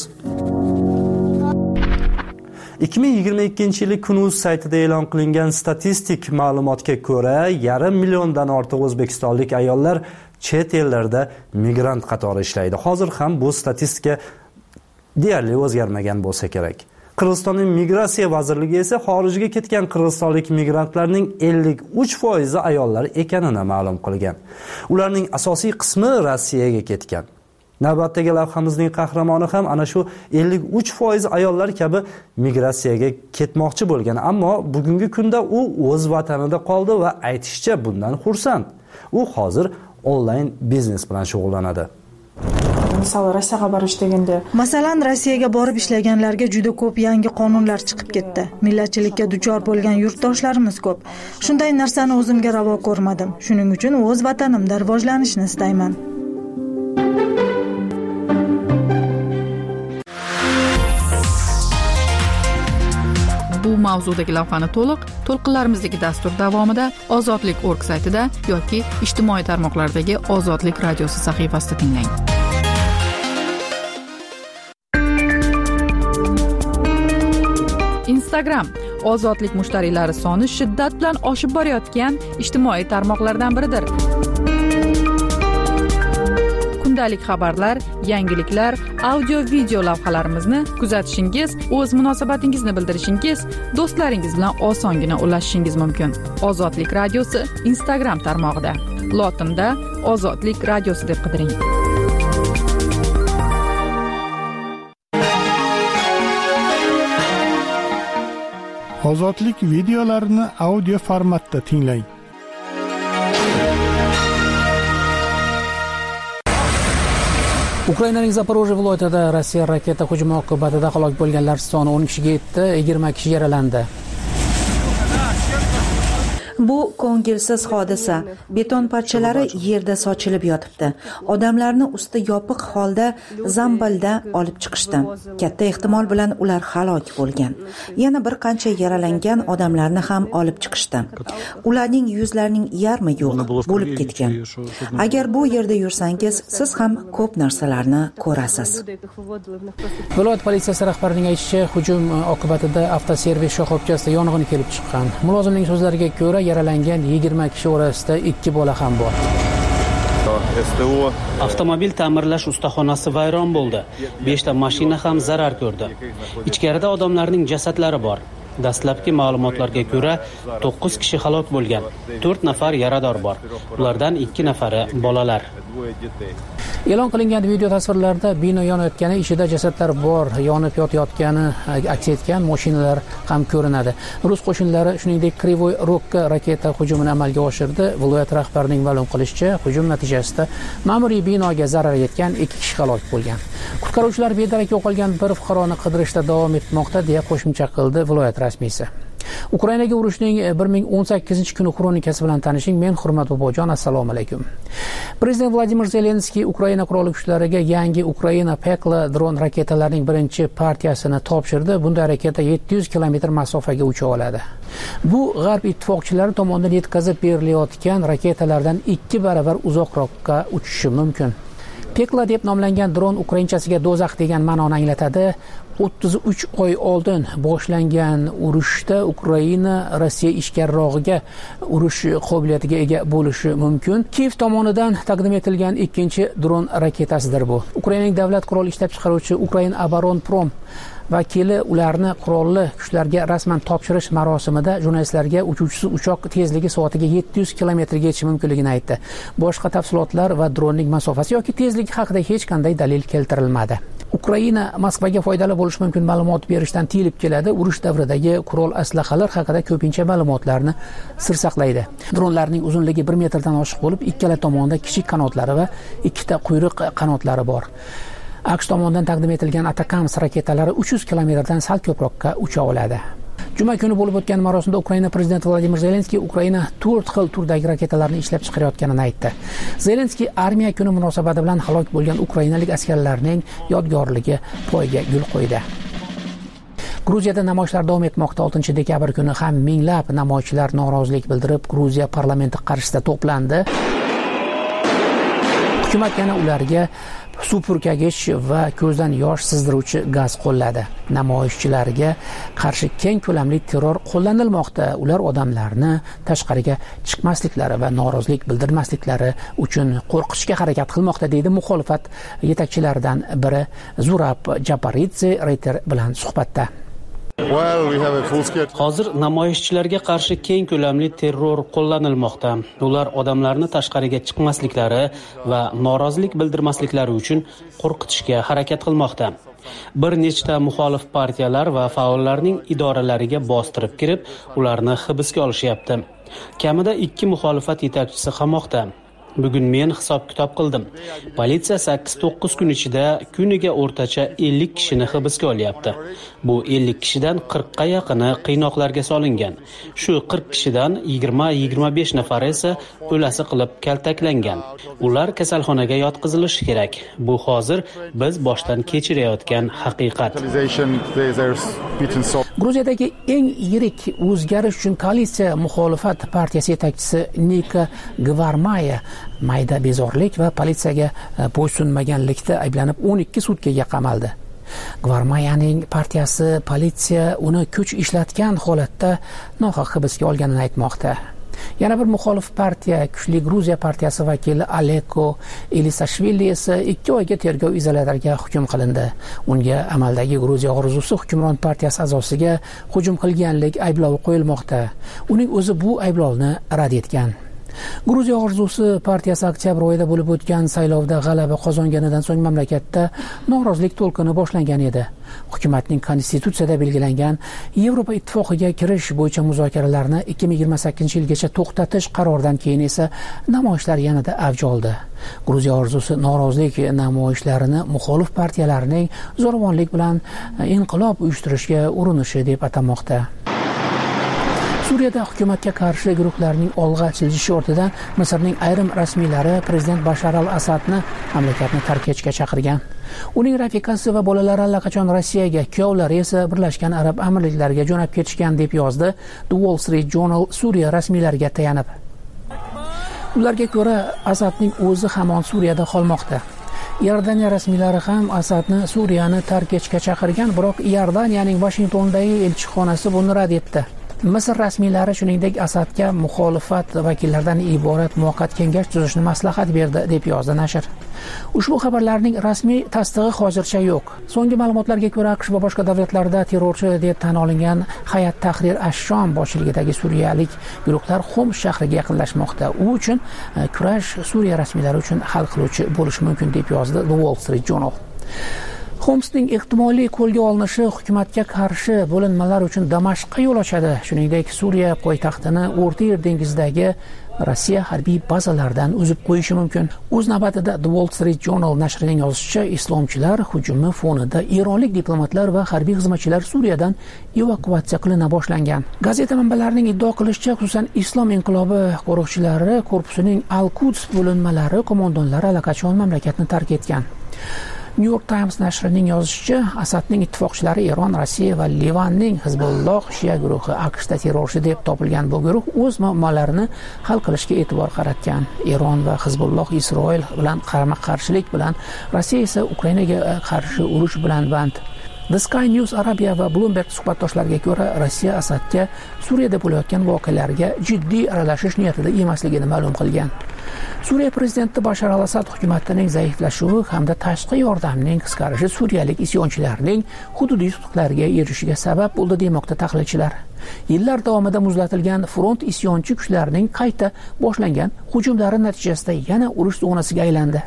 2022-yil Kun.uz saytida e'lon qilingan statistik ma'lumotga ko'ra, 500 milliondan ortiq o'zbekistonlik ayollar chet ellarda migrant qatori ishlaydi. Hozir ham bu statistika deyarli o'zgarmagan bo'lsa kerak. Qirg'izistonning migratsiya vazirligi esa xorijga ketgan qirg'izistonlik migrantlarning 53% ayollar ekanini ma'lum qilgan. Ularning asosiy qismi Rossiyaga ketgan. Navbatdagi lavhamizning qahramoni ham ana shu 53% ayollar kabi migratsiyaga ketmoqchi bo'lgan, ammo bugungi kunda u o'z vatanida qoldi va aytishicha bundan xursand. U hozir onlayn biznes bilan shug'ullanadi. Misol Rossiyaga borish deganda, masalan, Rossiyaga borib ishlaganlarga juda ko'p yangi qonunlar chiqib ketdi. Millatchilikka duchor bo'lgan yurtdoshlarimiz ko'p. Shunday narsani o'zimga ravo ko'rmadim. Shuning uchun o'z vatanimda rivojlanishni istayman. Bu mavzudagi lavhani to'lqinlarimizdagi dastur davomida Ozodlik.org saytida yoki ijtimoiy tarmoqlardagi Ozodlik radiosi sahifasida tinglang. Instagram ozodlik mushtariylari soni shiddat bilan oshib borayotgan ijtimoiy tarmoqlardan biridir. Kundalik xabarlar, yangiliklar, audio-video lavhalarimizni kuzatishingiz, o'z munosabatingizni bildirishingiz, do'stlaringiz bilan osongina ulashishingiz mumkin. Ozodlik radiosi Instagram tarmog'ida. Lotinda Ozodlik radiosi deb qidiring. Ozodlik videolarini audio formatda tinglang. Ukrainaning Zaporojye viloyatida Rossiya raketa hujumi oqibatida halok bo'lganlar soni 10 kishiga yetdi, 20 kishi yaralandi. Bu ko'ngilsiz hodisa. Beton parchalari yerda sochilib yotibdi. Odamlarni usti yopiq holda zambilda olib chiqishdi. Katta ehtimol bilan ular halok bo'lgan. Yana bir qancha yaralangan odamlarni ham olib chiqishdi. Ularning yuzlarining yarmi yo'q, bo'lib ketgan. Agar bu yerda yursangiz, siz ham ko'p narsalarni ko'rasiz. Viloyat politsiyasi rahbarining aytishicha, hujum oqibatida avtoservis shoxobchasida yong'in kelib chiqqan. Mulozimning so'zlariga ko'ra, yaralangan 20 kishi orasida 2 bola ham bor. Avtomobil ta'mirlash ustaxonasi vayron bo'ldi. 5 ta mashina ham zarar ko'rdi. Ichkarida odamlarning jasadlari bor. Dastlabki ma'lumotlarga ko'ra 9 kishi halok bo'lgan. 4 nafar yarador bor. Ulardan 2 nafari bolalar. E'lon qilingan video tasvirlarda bino yonayotgani, ichida jasadlar bor, yonib yotayotgani aks etgan mashinalar ham ko'rinadi. Rus qo'shinlari shuningdek Krivoy Rogga raketa hujumini amalga oshirdi. Viloyat rahbarining ma'lum qilishicha, hujum natijasida ma'muriy binoga zarar yetgan 2 kishi halok bo'lgan. Qutqaruvchilar bedarak yo'qolgan bir fuqaroni qidirishda davom etmoqda, deya qo'shimcha qildi viloyat rasmiysi. Ukrainaga urushning 1018-kuni xronikasi bilan tanishing. Men Hurmat Bobojon, assalomu alaykum. Prezident Vladimir Zelenskiy Ukraina qurolli kuchlariga yangi Ukraina Pekla dron raketalarining birinchi partiyasini topshirdi. Bunday raketa 700 kilometr masofaga ucha oladi. Bu G'arb ittifoqchilari tomonidan yetkazib berilayotgan raketalardan 2 baravar uzoqroqqa uchishi mumkin. Pekla deb nomlangan dron ukrainchasiga do'zax degan ma'noni anglatadi. 33 oy oldin boshlangan urushda Ukraina Rossiya ishkarrog'iga urush qobiliyatiga ega bo'lishi mumkin. Kiev tomonidan taqdim etilgan ikkinchi dron raketasidir bu. Ukrainaning davlat qurol ishlab chiqaruvchi Ukrain Aboronprom vakili ularni qurolli kuchlarga rasman topshirish marosimida jurnalistlarga uchuvchisi uchoq tezligi soatiga 700 kilometrga yetishi mumkinligini aytdi. Boshqa tafsilotlar va dronning masofasi yoki tezligi haqida hech qanday dalil keltirilmadi. Ukraina Moskvaga foydali bo'lishi mumkin ma'lumot berishdan tiyilib keladi. Urush davridagi qurol aslahalar haqida ko'pincha ma'lumotlarni sir saqlaydi. Dronlarning uzunligi 1 metrdan oshiq bo'lib, ikkala tomonda kichik qanotlari va ikkita quyruq qanotlari bor. AQSh tomonidan taqdim etilgan Atakams raketalari 300 kilometrdan sal ko'proqqa ucha oladi. Juma kuni bo'lib o'tgan marosimda Ukraina prezidenti Vladimir Zelenskiy Ukraina 4 xil turdagi raketalarni ishlab chiqarayotganini aytdi. Zelenskiy armiya kuni munosabati bilan halok bo'lgan ukrainalik askarlarning yodgorligi poyiga gul qo'ydi. Gruziyada namoyishlar davom etmoqda. 6 dekabr kuni ham minglab namoyishchilar norozilik bildirib, Gruziya parlamenti qarshisida to'plandi. Hukumat yana ularga superkagich va ko'zdan yosh sizdiruvchi gaz qo'lladi. Namoyishchilarga qarshi keng ko'lamli terror qo'llanilmoqda. Ular odamlarni tashqariga chiqmasliklari va norozilik bildirmasliklari uchun qo'rqitishga harakat qilmoqda, deydi muxolifat yetakchilaridan biri Zurab Japaridze Reuters bilan suhbatda. Hozir namoyishchilarga qarshi keng ko'lamli terror qo'llanilmoqda. Ular odamlarni tashqariga chiqmasliklari va norozilik bildirmasliklari uchun qo'rqitishga harakat qilmoqda. Bir nechta muxolif partiyalar va faollarning idoralariga bostirib kirib, ularni hibsga olishyapti. Kamida 2 muxolifat yetakchisi qamoqda. Bugun men hisob-kitob qildim. Politsiya 8-9 kun ichida kuniga o'rtacha 50 kishini hibsga olyapti. Bu 50 kishidan 40 ga yaqini qiynoqlarga solingan. Shu 40 kishidan 20-25 nafari esa o'lasi qilib kaltaklangan. Ular kasalxonaga yotqizilishi kerak. Bu hozir biz boshdan kechirayotgan haqiqat. Gruziyadagi eng yirik o'zgarish uchun koalitsiya muxolifat partiyasi yetakchisi Nika Gvarmaya mayda bezorlik va politsiyaga bo'ysunmaganlikda ayblanib 12 sutkaga qamaldi. Gvarmayaning partiyasi politsiya uni kuch ishlatgan holatda nohaq hibsga olganini aytmoqda. Yana bir muxolif partiya, Kuchli Gruziya partiyasi vakili Aleko Elisashvili esa 2 oyga tergov izolyatoriga hukm qilindi. Unga amaldagi Gruziya orzusi hukmron partiyasi a'zosiga hujum qilganlik ayblovi qo'yilmoqda. Uning o'zi bu ayblovni rad etgan. Gruziya orzusi partiyasi oktyabr oyida bo'lib o'tgan saylovda g'alaba qozonganidan so'ng mamlakatda norozilik to'lqini boshlangan edi. Hukumatning konstitutsiyada belgilangan Yevropa ittifoqiga kirish bo'yicha muzokaralarni 2028-yilgacha to'xtatish qaroridan keyin esa namoyishlar yanada avj oldi. Gruziya orzusi norozilik namoyishlarini muxolif partiyalarning zo'ravonlik bilan inqilob uyushtirishga urinishi deb atamoqda. Suriyada hukumatga qarshi guruhlarning olg'a chilishi ortidan Misrning ayrim rasmiylari prezident Bashar al-Asadni mamlakatni tark etishga chaqirgan. Uning rafiqasi va bolalari allaqachon Rossiyaga, kuyovlari esa Birlashgan Arab Amirliklariga jo'nab ketishgan deb yozdi The Wall Street Journal Suriya rasmiylariga tayanib. Ularga ko'ra, Asadning o'zi hamon Suriyada qolmoqda. Iordaniya rasmiylari ham Asadni Suriyani tark etishga chaqirgan, biroq Iordaniyaning Washingtondagi elchixonasi buni rad etdi. Misr rasmiylari shuningdek Asadga muxolifat vakillaridan iborat muvaqqat kengash tuzishni maslahat berdi deb yozdi nashr. Ushbu xabarlarning rasmiy tasdig'i hozircha yo'q. So'nggi ma'lumotlarga ko'ra AQSh va boshqa davlatlarda terrorchi deb tan olingan Hayat Tahrir ash-Shom boshchiligidagi suriyalik guruhlar Xoms shahriga yaqinlashmoqda. U uchun kurash Suriya rasmiylari uchun hal qiluvchi bo'lishi mumkin deb yozdi The Wall Street Journal. Xomsning ehtimoliy qo'lga olinishi hukumatga qarshi bo'linmalar uchun Damashqqa yo'l ochadi. Shuningdek, Suriya poytaxtini O'rta Yer dengizidagi Rossiya harbiy bazalaridan uzib qo'yishi mumkin. O'z navbatida The Wall Street Journal nashrining yozishicha, islomchilar hujumi fonida eronlik diplomatlar va harbiy xizmatchilar Suriyadan evakuatsiya qilina boshlangan. Gazeta manbalarining iddio qilishicha, xususan Islom inqilobi qo'riqchilari korpusining Al-Quds bo'linmalari qo'mondonlari allaqachon mamlakatni tark etgan. New York Times nashrining yozishicha, Asadning ittifoqchilari Eron, Rossiya va Livanning Hizbulloh Shia guruhi AQShda terrorchi deb topilgan bu guruh o'z muammolarini hal qilishga e'tibor qaratgan. Eron va Hizbulloh Isroil bilan qarama-qarshilik bilan, Rossiya esa Ukrainaga qarshi urush bilan band. The Sky News Arabia va Bloomberg suhbatdoshlariga ko'ra, Rossiya Asadga Suriyada bo'layotgan voqealarga jiddiy aralashish niyatida emasligini ma'lum qilgan. Suriya prezidenti Bashar al-Asad hukumatining zaiflashuvi hamda tashqi yordamning qisqarishi suriyalik isyonchilarning hududiy yutuqlariga erishishiga sabab bo'ldi demoqda tahlilchilar. Yillar davomida muzlatilgan front isyonchi kuchlarining qayta boshlangan hujumlari natijasida yana urush zonasiga aylandi.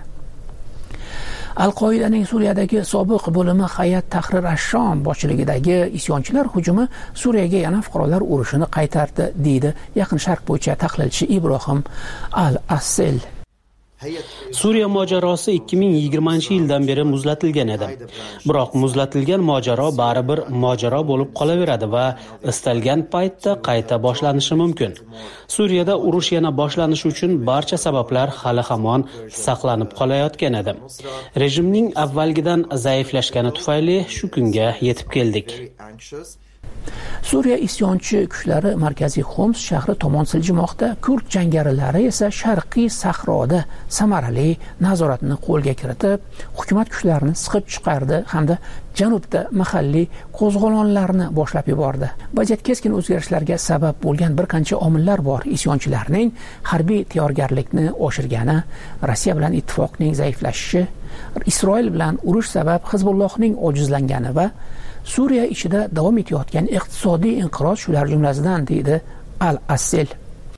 Al-Qoidaning Suriyadagi sobiq bo'limi Hayat Tahrir ash-Shom boshchiligidagi isyonchilar hujumi Suriyaga yana fuqarolar urushini qaytardi, deydi Yaqin Sharq bo'yicha tahlilchi Ibrohim Al-Assel. Suriya mojarosi 2020-yildan beri muzlatilgan edi. Biroq muzlatilgan mojaro baribir mojaro bo'lib qolaveradi va istalgan paytda qayta boshlanishi mumkin. Suriyada urush yana boshlanishi uchun barcha sabablar hali hamon saqlanib qolayotgan edi. Rejimning avvalgidan zaiflashgani tufayli shu kunga yetib keldik. Suriya isyonchi kuchlari markaziy Xoms shahri tomon siljimoqda, kurd jangarilari esa sharqiy sahroda samarali nazoratni qo'lga kiritib, hukumat kuchlarini siqib chiqardi hamda janubda mahalliy qo'zg'olonlarni boshlab yubordi. Vaziyat keskin o'zgarishlarga sabab bo'lgan bir qancha omillar bor. Isyonchilarning harbiy tayyorgarlikni oshirgani, Rossiya bilan ittifoqning zaiflashishi, Isroil bilan urush sabab Hizbullohning ojizlangani va Suriya ichida davom etayotgan iqtisodiy inqiroz shular jumlasidan, deydi Al-Assel.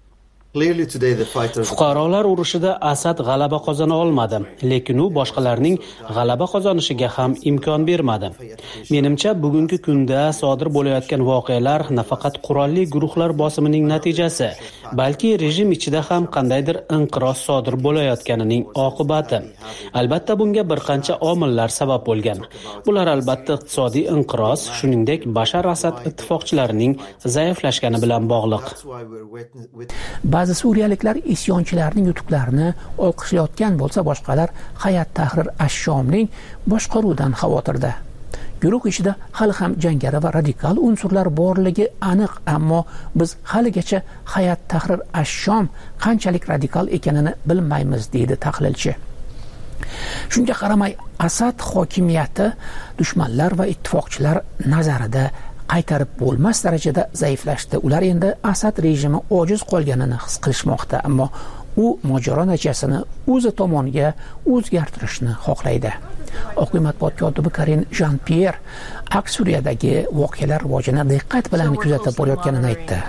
Fuqarolar urushida Asad g'alaba qozona olmadi, lekin u boshqalarning g'alaba qozonishiga ham imkon bermadi. Menimcha, bugungi kunda sodir bo'layotgan voqealar nafaqat qurolli guruhlar bosimining natijasi, balki rejim ichida ham qandaydir inqiroz sodir bo'layotganining oqibati. Albatta bunga bir qancha omillar sabab bo'lgan. Bular albatta iqtisodiy inqiroz, shuningdek Bashar Asad ittifoqchilarining zaiflashgani bilan bog'liq. Ba'zi suriyaliklar isyonchilarning yutuqlarini olqishlayotgan bo'lsa, boshqalar Hayat Tahrir ash-Shomning boshqaruvidan xavotirda. Guruh ichida hali ham jangari va radikal unsurlar borligi aniq, ammo biz haligacha Hayat Tahrir ash-Shom qanchalik radikal ekanini bilmaymiz, deydi tahlilchi. Shunga qaramay, Asad hokimiyati dushmanlar va ittifoqchilar nazarida qaytarib bo'lmas darajada zaiflashdi. Ular endi Asad rejimi ojiz qolganini his qilishmoqda, ammo u mojaro natijasini o'zi tomoniga o'zgartirishni xohlaydi. Oq uy matbuot kotibi Karin Jean-Pierre aqsh Suriyadagi voqealar rivojini diqqat bilan kuzatib borayotganini aytdi.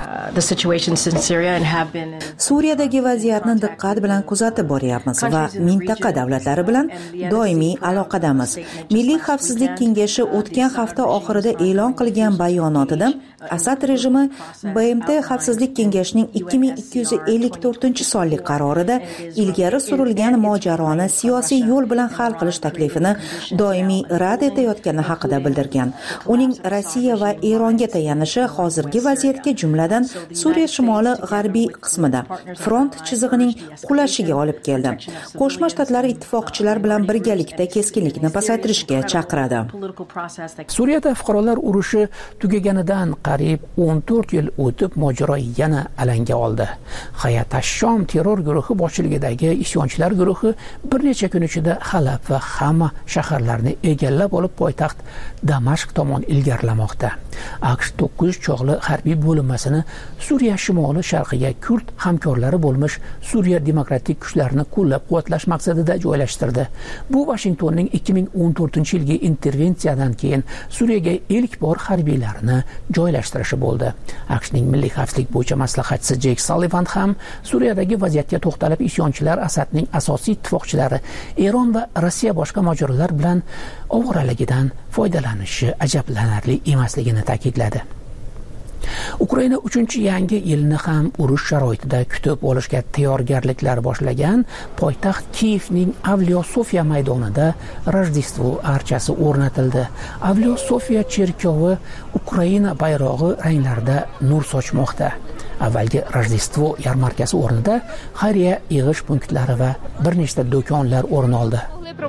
Suriyadagi vaziyatni diqqat bilan kuzatib boryapmiz va mintaqa davlatlari bilan doimiy aloqadamiz. Milliy xavfsizlik kengashi o'tgan hafta oxirida e'lon qilgan bayonotida Asad rejimi BMT xavfsizlik kengashining 2254-sonli qarorida ilgari surilgan mojaroni siyosiy yo'l bilan hal qilish taklifini doimiy rad etayotgani haqida bildirgan. Uning Rossiya va Eronga tayanishi hozirgi vaziyatga, jumladan Suriya shimoli g'arbiy qismida front chizig'ining qulashiga olib keldi. Qo'shma Shtatlar ittifoqchilar bilan birgalikda keskinlikni pasaytirishga chaqiradi. Suriyada fuqarolar urushi tugaganidan qariyb 14 yil o'tib mojaro yana alanga oldi. Hayat ash-Shom terror guruhi boshchiligidagi isyonchilar guruhi bir necha kun ichida Halab va Hama shaharlarni egallab olib poytaxt Damashq tomon ilgarilamoqda. AQSh 9 chog'li harbiy bo'linmasini Suriya shimoli sharqiga Kurd hamkorlari bo'lmish Suriya demokratik kuchlarini qo'llab-quvvatlash maqsadida joylashtirdi. Bu Washingtonning 2014-yilgi intervensiyadan keyin Suriyaga ilk bor harbiylarini joylashtirishi bo'ldi. AQShning milliy xavfsizlik bo'yicha maslahatchisi Jake Sullivan ham Suriyadagi vaziyatga to'xtalib, isyonchilar Asadning asosiy ittifoqchilari Eron va Rossiya boshqa mojarolar bilan ovoraligidan foydalanishi ajablanarli emasligini ta'kidladi. Ukraina 3-yangi yilni ham urush sharoitida kutib olishga tayyorgarliklar boshlagan. Poytaxt Kiyevning Avliyo Sofiya maydonida Rojdestvo archasi o'rnatildi. Avliyo Sofiya cherkovi Ukraina bayrog'i ranglarida nur sochmoqda. Avvalgi Rojdestvo yarmarkasi o'rnida xayriya yig'ish punktlari va bir nechta do'konlar o'rin oldi.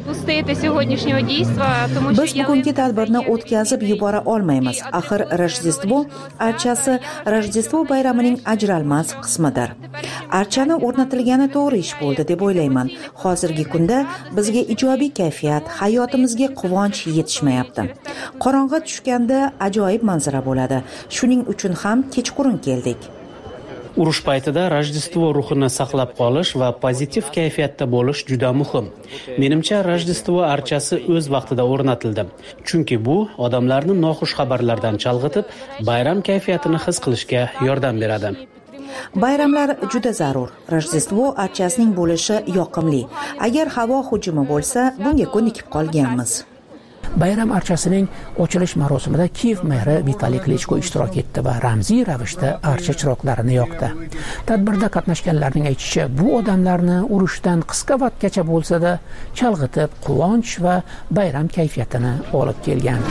Biz bugungi tadbirni o'tkazib yubora olmaymiz. Axir Rojdestvo archasi Rojdestvo bayramining ajralmas qismidir. Archani o'rnatilgani to'g'ri ish bo'ldi deb o'ylayman. Hozirgi kunda bizga ijobiy kayfiyat, hayotimizga quvonch yetishmayapti. Qorong'i tushganda ajoyib manzara bo'ladi. Shuning uchun ham kechqurun keldik. Urush paytida Rojdestvo ruhini saqlab qolish va pozitiv kayfiyatda bo'lish juda muhim. Menimcha Rojdestvo archasi o'z vaqtida o'rnatildi. Chunki bu odamlarni noxush xabarlardan chalg'itib, bayram kayfiyatini his qilishga yordam beradi. Bayramlar juda zarur. Rojdestvo archasining bo'lishi yoqimli. Agar havo hujumi bo'lsa, bunga ko'nikib qolganmiz. Bayram archasining ochilish marosimida Kiev meri Vitaliy Klichko ishtirok etdi va ramziy ravishda archa chiroqlarini yoqdi. Tadbirda qatnashganlarning aytishicha, bu odamlarni urushdan qisqa vaqtgacha bo'lsa-da chalg'itib, quvonch va bayram kayfiyatini olib kelgan.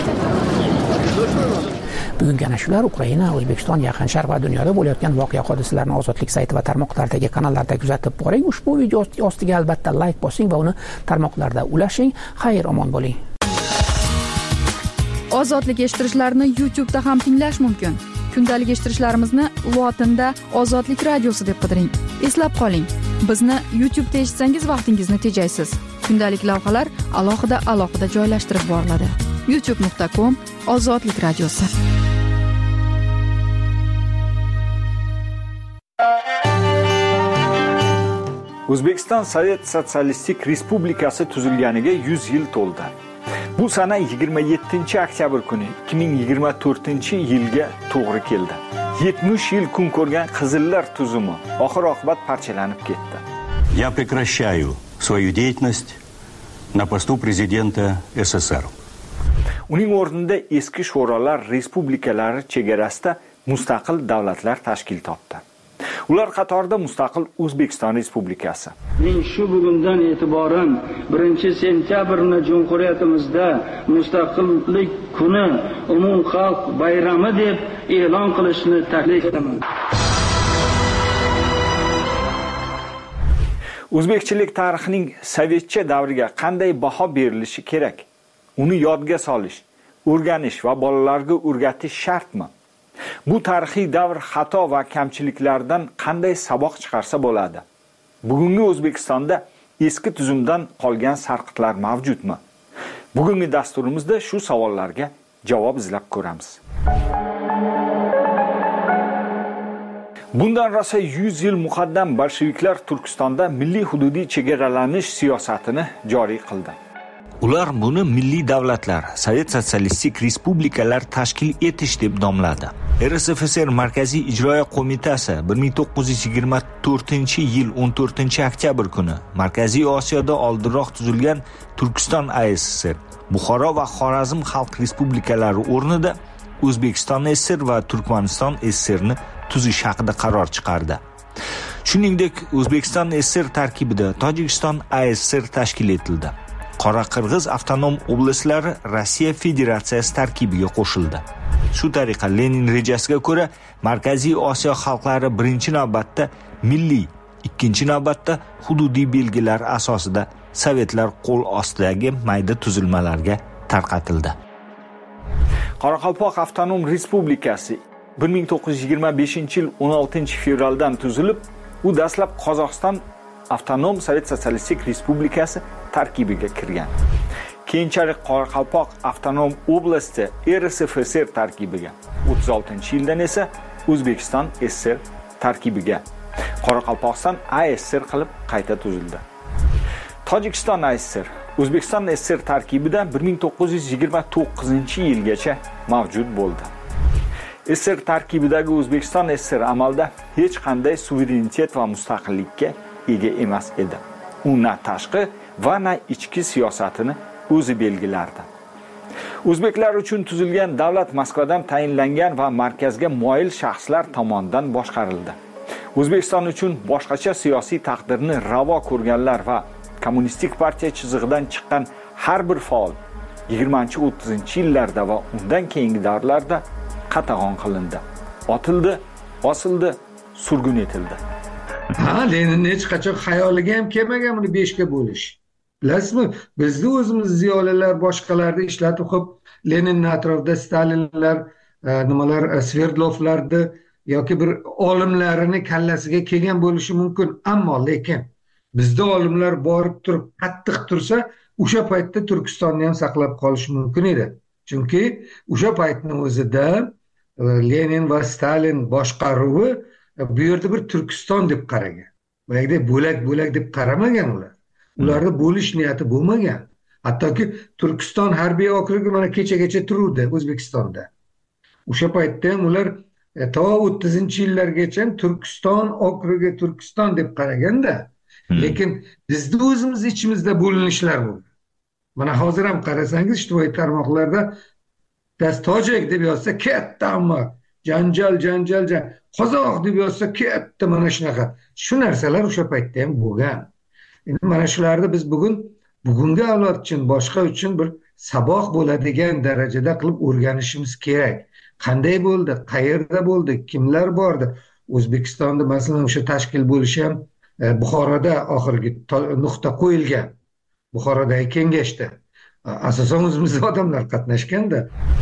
Bugungi ana shular Ukraina, O'zbekiston, Yaqin Sharq va dunyoda bo'layotgan voqea hodisalarni Ozodlik sayti va tarmoqlardagi kanallarda kuzatib boring. Ushbu video ostiga albatta like bosing va uni tarmoqlarda ulashing. Xayr, omon bo'ling. Ozodlik eshittirishlarni YouTube'da ham tinglash mumkin. Kundalik eshittirishlarimizni lotinda Ozodlik radiosi deb qidiring. Eslab qoling, bizni YouTube'da eshitsangiz vaqtingizni tejaysiz. Kundalik lavhalar alohida joylashtirib boriladi. youtube.com/Ozodlik radiosi. O'zbekiston Sovet Sotsialistik Respublikasi tuzilganiga 100 yil to'ldi. Bu sana 27-oktyabr kuni 2024-yilga to'g'ri keldi. 70 yil kun ko'rgan Qizillar tuzumi oxir-oqibat parchalanib ketdi. Я прекращаю свою деятельность на посту президента СССР. Uning o'rnida eski sho'rolar respublikalari chegarasida mustaqil davlatlar tashkil topdi. Ular qatorida mustaqil O'zbekiston Respublikasi. Men shu bugundan e'tiboran 1-sentyabrni Jumhuriyatimizda mustaqillik kuni umumxalq bayrami deb e'lon qilishni taklif etaman. O'zbekchilik tarixining sovetcha davriga qanday baho berilishi kerak? Uni yodga solish, o'rganish va bolalarga o'rgatish shartmi? Bu tarixiy davr xato va kamchiliklardan qanday saboq chiqarsa bo'ladi? Bugungi O'zbekistonda eski tuzumdan qolgan sarqitlar mavjudmi? Bugungi dasturimizda shu savollarga javob izlab ko'ramiz. Bundan rosa 100 yil muqaddam bolsheviklar Turkistonda milliy hududiy chegaralanish siyosatini joriy qildi. Ular buni milliy davlatlar, Sovet Sotsialistik Respublikalar tashkil etish deb nomladi. RSFSR Markaziy ijroiya qo'mitasi 1924-yil 14-oktyabr kuni Markaziy Osiyoda oldinroq tuzilgan Turkiston ASSR, Buxoro va Xorazm xalq respublikalari o'rnida O'zbekiston SSR va Turkmaniston SSRni tuzish haqida qaror chiqardi. Shuningdek, O'zbekiston SSR tarkibida Tojikiston ASSR tashkil etildi. Qoraqirg'iz avtonom oblastlari Rossiya Federatsiyasi tarkibiga qo'shildi. Shu tariqa Lenin rejasiga ko'ra Markaziy Osiyo xalqlari birinchi navbatda milliy, ikkinchi navbatda hududiy belgilar asosida sovetlar qo'l ostidagi mayda tuzilmalarga tarqatildi. Qoraqalpoq avtonom respublikasi 1925-yil 16-fevraldan tuzilib, u dastlab Qozog'iston avtonom Sovet Sotsialistik Respublikasi tarkibiga kirgan. Keyinchalik Qoraqalpoq avtonom oblasti RSFSR tarkibiga, 36-yildan esa O'zbekiston SSR tarkibiga, Qoraqalpog'iston ASSR qilib qayta tuzildi. Tojikiston ASSR O'zbekiston SSR tarkibida 1929-yilgacha mavjud bo'ldi. SSR tarkibidagi O'zbekiston SSR amalda hech qanday suverenitet va mustaqillikka ega emas edi. U na tashqi va na ichki siyosatini o'zi belgilardi. O'zbeklar uchun tuzilgan davlat Moskvadan tayinlangan va markazga moyil shaxslar tomonidan boshqarildi. O'zbekiston uchun boshqacha siyosiy taqdirni ravo ko'rganlar va kommunistik partiya chizig'idan chiqqan har bir faol 20-30-yillarda va undan keyingi davrlarda qatag'on qilindi, otildi, osildi, surgun etildi. Lenin hech qachon xayoliga ham kelmagan buni 5 ga bo'lish. Bilasizmi? Bizni o'zimiz ziyolilar boshqalarni ishlatib qo'yib, Leninning atrofida Stalinlar, nimalar, Sverdlovlarni yoki bir olimlarini kallasiga kelgan bo'lishi mumkin, ammo lekin bizda olimlar borib turib qattiq tursa, o'sha paytda Turkistonni ham saqlab qolish mumkin edi. Chunki o'sha paytning o'zida Lenin va Stalin boshqaruvi bu yerda bir Turkiston deb qaragan. Boyagidek bo'lak deb qaramagan ular. Ularda bo'lish niyati bo'lmagan. Hattoki Turkiston harbiy okrugi mana kechagacha turuvdi O'zbekistonda. O'sha paytda ham ular to 30-yillargacha Turkiston okrugi Turkiston deb qaraganda, lekin bizning o'zimiz ichimizda bo'linishlar bo'ldi. Mana hozir ham qarasangiz ijtimoiy tarmoqlarda tojik deb yozsa katta amma janjal, qozoq deb yozsa katta mana shunaqa. Shu narsalar o'sha paytda ham bo'lgan. Endi mana shularni biz bugungi avlod uchun, boshqa uchun bir saboq bo'ladigan darajada qilib o'rganishimiz kerak. Qanday bo'ldi, qayerda bo'ldi, kimlar bordi? O'zbekistonda masalan o'sha tashkil bo'lishi ham Buxoroda oxirgi nuqta qo'yilgan. Buxorodagi kengashda asosan o'zimizning odamlar qatnashganda.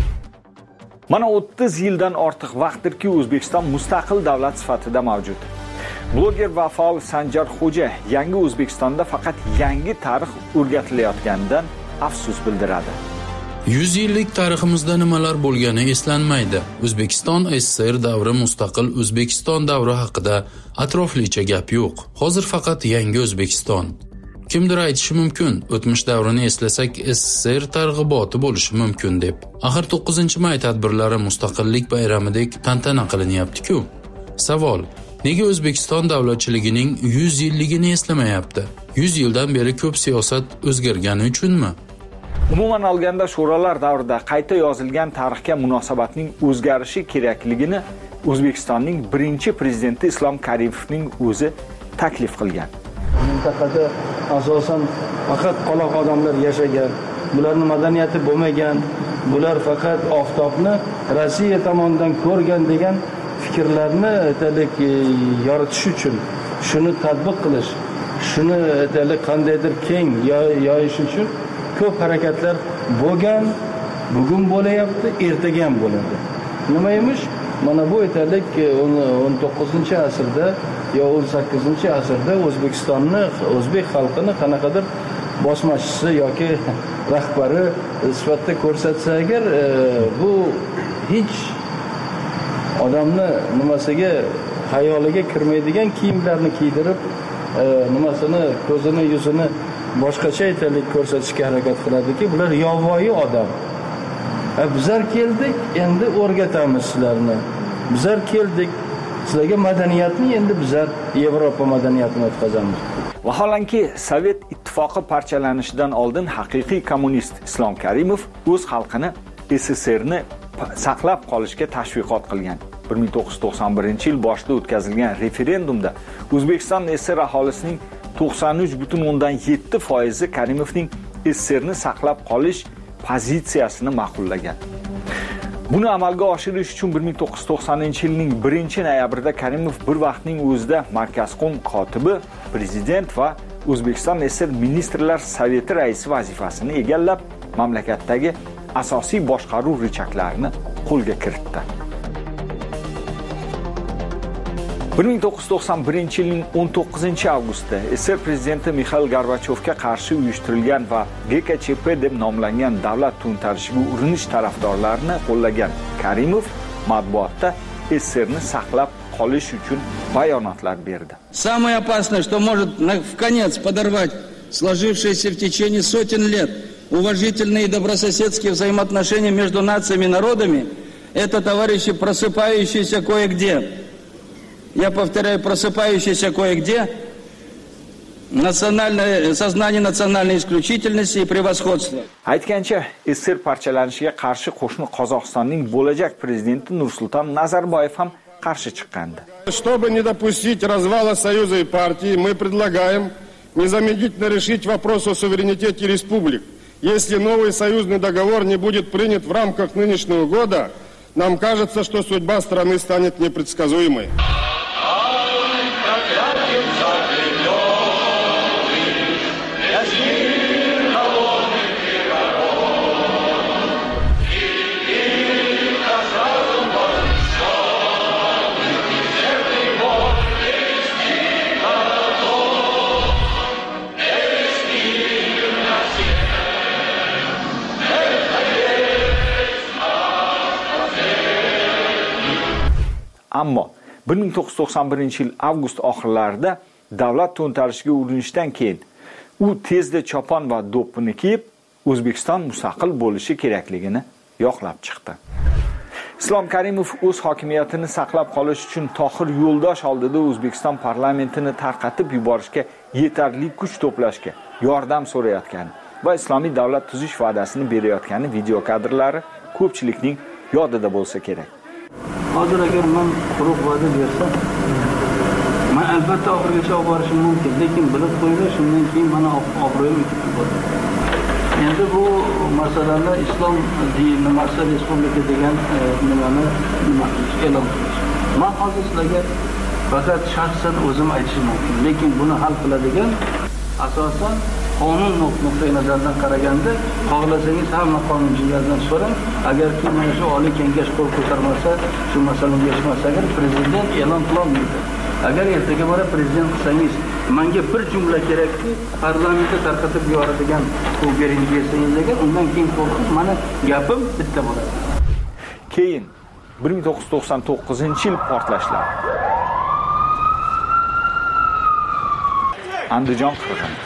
Mana 30 yildan ortiq vaqtdirki O'zbekiston mustaqil davlat sifatida mavjud. Bloger va faol Sanjar Xo'ja yangi O'zbekistonda faqat yangi tarix o'rgatilayotganidan afsus bildiradi. 100 yillik tariximizda nimalar bo'lgani eslanmaydi. O'zbekiston SSR davri, mustaqil O'zbekiston davri haqida atroflicha gap yo'q. Hozir faqat yangi O'zbekiston. Kimdir aytishi mumkin, o'tmish davrini eslasak SSR targ'iboti bo'lishi mumkin deb. Axir 9-may tadbirlari mustaqillik bayramidek tantana qilinyapti-ku. Savol: nega O'zbekiston davlatchiligining 100 yilligini eslamayapti? 100 yildan beri ko'p siyosat o'zgargani uchunmi? Umuman olganda sho'rolar davrida qayta yozilgan tarixga munosabatning o'zgarishi kerakligini O'zbekistonning birinchi prezidenti Islom Karimovning o'zi taklif qilgan. Mintaqada asosan faqat qoloq odamlar yashagan, bularning madaniyati bo'lmagan, bular faqat oftobni Rossiya tomonidan ko'rgan degan fikrlarni yoritish uchun, shuni tatbiq qilish, shuni qandaydir keng yoyish uchun ko'p harakatlar bo'lgan, bugun bo'layapti, ertaga ham bo'ladi. Nima emish? Mana bu 19-asrda yo 18-asrda O'zbekistonni, o'zbek xalqini qanaqadir bosmachisi yoki rahbari sifatida ko'rsatsa agar, bu hech odamni nimasiga, xayoliga kirmaydigan kiyimlarni kiydirib, nimasini, ko'zini, yuzini boshqacha ko'rsatishga harakat qiladiki, bular yovvoyi odam. Bizlar keldik, endi o'rgatamiz sizlarni. Bizlar keldik, sizlarga madaniyatni endi bizlar Yevropa madaniyatini o'tkazamiz. Vaholanki Sovet ittifoqi parchalanishidan oldin haqiqiy kommunist Islom Karimov o'z xalqini SSRni saqlab qolishga tashviqot qilgan. 1991-yil boshida o'tkazilgan referendumda O'zbekiston SSR aholisining 93.7% Karimovning SSRni saqlab qolish pozitsiyasini ma'qullagan. Buni amalga oshirish uchun 1990-yilning 1-noyabrida Karimov bir vaqtning o'zida Markazqo'm kotibi, prezident va O'zbekiston SSR Ministrlar Soveti raisi vazifasini egallab, mamlakatdagi asosiy boshqaruv richaklarini qo'lga kiritdi. 1991-yilning 19-avgustida SSR prezidenti Mixail Gorbachyovga qarshi uyushtirilgan va GKChP deb nomlangan davlat to'ntarishiga urinish tarafdorlarini qo'llagan Karimov matbuotda SSRni saqlab qolish uchun bayonotlar berdi. Самое опасное, что может вконец подорвать сложившиеся в течение сотен лет уважительные и добрососедские взаимоотношения между нациями и народами, это, товарищи, просыпающиеся кое-где. Я повторяю, просыпающиеся кое-где сознание национальной исключительности и превосходства. Aytgancha, SSR parchalanishiga qarshi qo'shni Qozog'istonning bo'lajak prezidenti Nursulton Nazarboyev ham qarshi chiqqandi. Чтобы не допустить развала Союза и партии, мы предлагаем незамедлительно решить вопрос о суверенитете республик. Если новый союзный договор не будет принят в рамках нынешнего года, нам кажется, что судьба страны станет непредсказуемой. Ammo 1991-yil avgust oxirlarida davlat to'ntarishiga urinishdan keyin u tezda chopon va do'ppini kiyib O'zbekiston mustaqil bo'lishi kerakligini yoqlab chiqdi. Islom Karimov o'z hokimiyatini saqlab qolish uchun Tohir Yo'ldosh oldida O'zbekiston parlamentini tarqatib yuborishga yetarli kuch to'plashga yordam so'rayotgani va islomiy davlat tuzish va'dasini berayotgani video kadrlari ko'pchilikning yodida bo'lsa kerak. Hozir agar men quruq va'da bersam, men albatta oxirigacha olib borishim mumkin, lekin bilib qo'yinglar, shundan keyin mana obro'yim ketib bo'ladi. Endi bu masalalar islom nimasi respublika degan nimani e'lon qilish. Men hozir sizlarga faqat shaxsan o'zim aytishim mumkin, lekin buni hal qiladigan asosan qonun nuqtai nazaridan qaraganda, xohlasangiz hamma qonunchilardan so'rang, agarki mana shu oliy kengash qo'l ko'tarmasa, shu masalaga yechmasa, agar prezident e'lon qilolmaydi. Agar ertaga bora prezident qilsangiz, menga bir jumla kerakki, parlamentda tarqatib yuboradigan bu birinchi bersangiz ekan, undan keyin qo'rqib, mana gapim bitta bo'ladi. Keyin 1999-yil portlashlar. Andijon qirg'ini.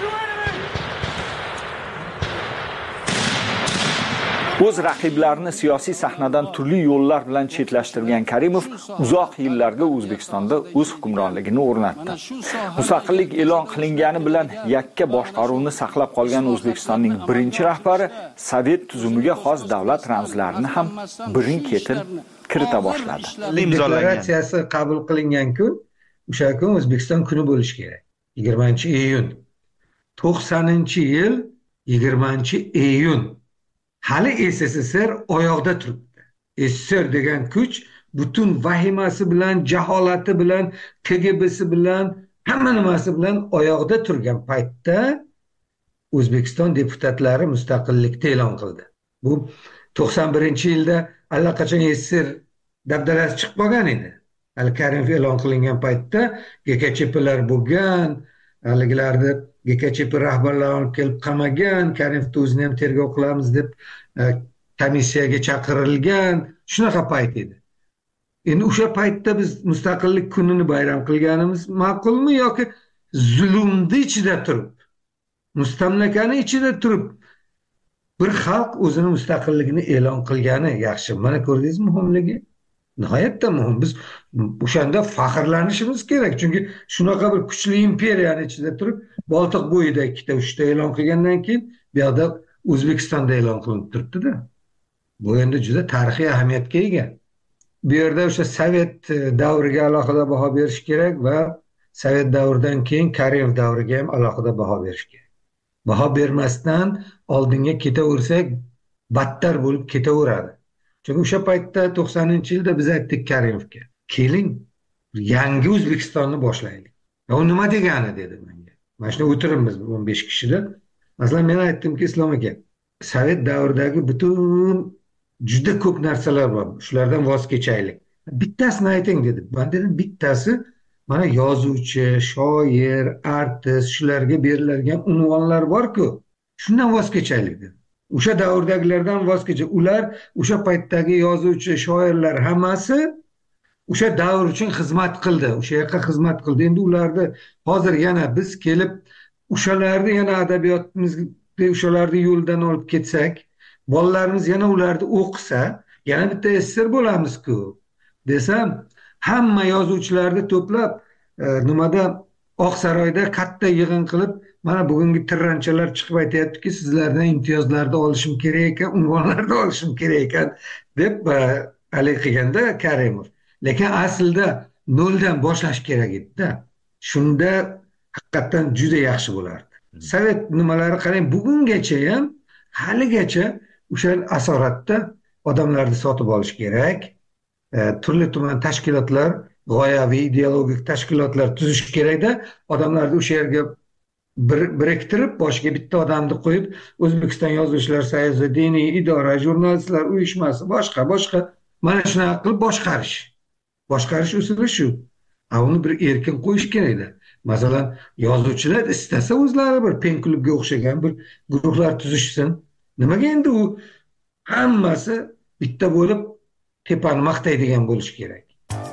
O'z raqiblarini siyosiy sahnadan turli yo'llar bilan chetlashtirgan Karimov uzoq yillarga O'zbekistonda o'z hukmronligini o'rnatdi. Mustaqillik e'lon qilingani bilan yakka boshqaruvni saqlab qolgan O'zbekistonning birinchi rahbari Sovet tuzumiga xos davlat ramzlarini ham birin-ketin kirita boshladi. Deklaratsiyasi qabul qilingan kun, o'sha kun O'zbekiston kuni bo'lishi kerak. 20-iyun. 90-yil 20-iyun. Hali SSSR oyoqda turibdi. SSSR degan kuch butun vahimasi bilan, jaholati bilan, KGB'si bilan, hamma nimasi bilan oyoqda turgan paytda O'zbekiston deputatlari mustaqillikni e'lon qildi. Bu 91-yilda allaqachon SSSR dabdalasi chiqib qolgan edi. Hali Karimov e'lon qilingan paytda GKChPlar bo'lgan, haligilarni GKChP rahbarlari olib kelib qamagan, Karimovni o'zini ham tergov qilamiz deb komissiyaga chaqirilgan, shunaqa payt edi. Endi o'sha paytda biz mustaqillik kunini bayram qilganimiz ma'qulmi yoki zulmni ichida turib, mustamlakani ichida turib bir xalq o'zini mustaqilligini e'lon qilgani yaxshi? Mana ko'rdingizmi muhimligi? Nihoyatda muhim. Biz o'shanda faxrlanishimiz kerak. Chunki shunaqa bir kuchli imperiyani ichida turib, Boltiq bo'yida 2-3 e'lon qilgandan keyin bu yoqda O'zbekistonda e'lon qilinib turibdi-da. Bu endi juda tarixiy ahamiyatga ega. Bu yerda o'sha Sovet davriga alohida baho berish kerak va Sovet davridan keyin Karimov davriga ham alohida baho berish kerak. Baho bermasdan oldinga ketaversak, battar bo'lib ketaveradi. Chunki o'sha paytda 90-yilda biz aytdik Karimovga, keling, yangi O'zbekistonni boshlaylik. U nima degani dedi menga. Mana shuni o'tiribmiz 15 kishida. Masalan, men aytdimki, Islom aka, Sovet davridagi butun juda ko'p narsalar bor. Shulardan voz kechaylik. Bittasini ayting dedi. Men dedim, bittasi mana yozuvchi, shoir, artist, shularga beriladigan unvonlar bor-ku, shundan voz kechaylik dedi. O'sha davrdagilardan voz kechib, ular o'sha paytdagi yozuvchi, shoirlar hammasi o'sha davr uchun xizmat qildi, o'sha yoqqa xizmat qildi. Endi ularni hozir yana biz kelib o'shalarni yana adabiyotimizga o'shalarni yo'ldan olib ketsak, bolalarimiz yana ularni o'qisa, yana bitta SSSR bo'lamiz-ku desam, hamma yozuvchilarni to'plab nimada Oqsaroyda katta yig'in qilib, mana bugungi tirranchalar chiqib aytayaptiki, sizlardan imtiyozlarni olishim kerak ekan, unvonlarni olishim kerak ekan deb hali qilganda Karimov. Lekin aslida noldan boshlash kerak edi-da. Shunda haqiqatan juda yaxshi bo'lardi. Sovet nimalari qarang, bugungacha ham haligacha o'sha asoratda odamlarni sotib olish kerak. Turli tuman tashkilotlar, g'oyaviy ideologik tashkilotlar tuzish kerakda, odamlarni o'sha yerga biriktirib, boshiga bitta odamni qo'yib, O'zbekiston Yozuvchilar soyuzi, diniy idora, jurnalistlar uyushmasi, boshqa mana shunaqa qilib boshqarish usuli shu. Uni bir erkin qo'yish kerakda. Masalan, yozuvchilar istasa o'zlari bir pen klubga o'xshagan bir guruhlar tuzishsin. Nimaga endi u hammasi bitta bo'lib tepani maqtaydigan bo'lish kerak?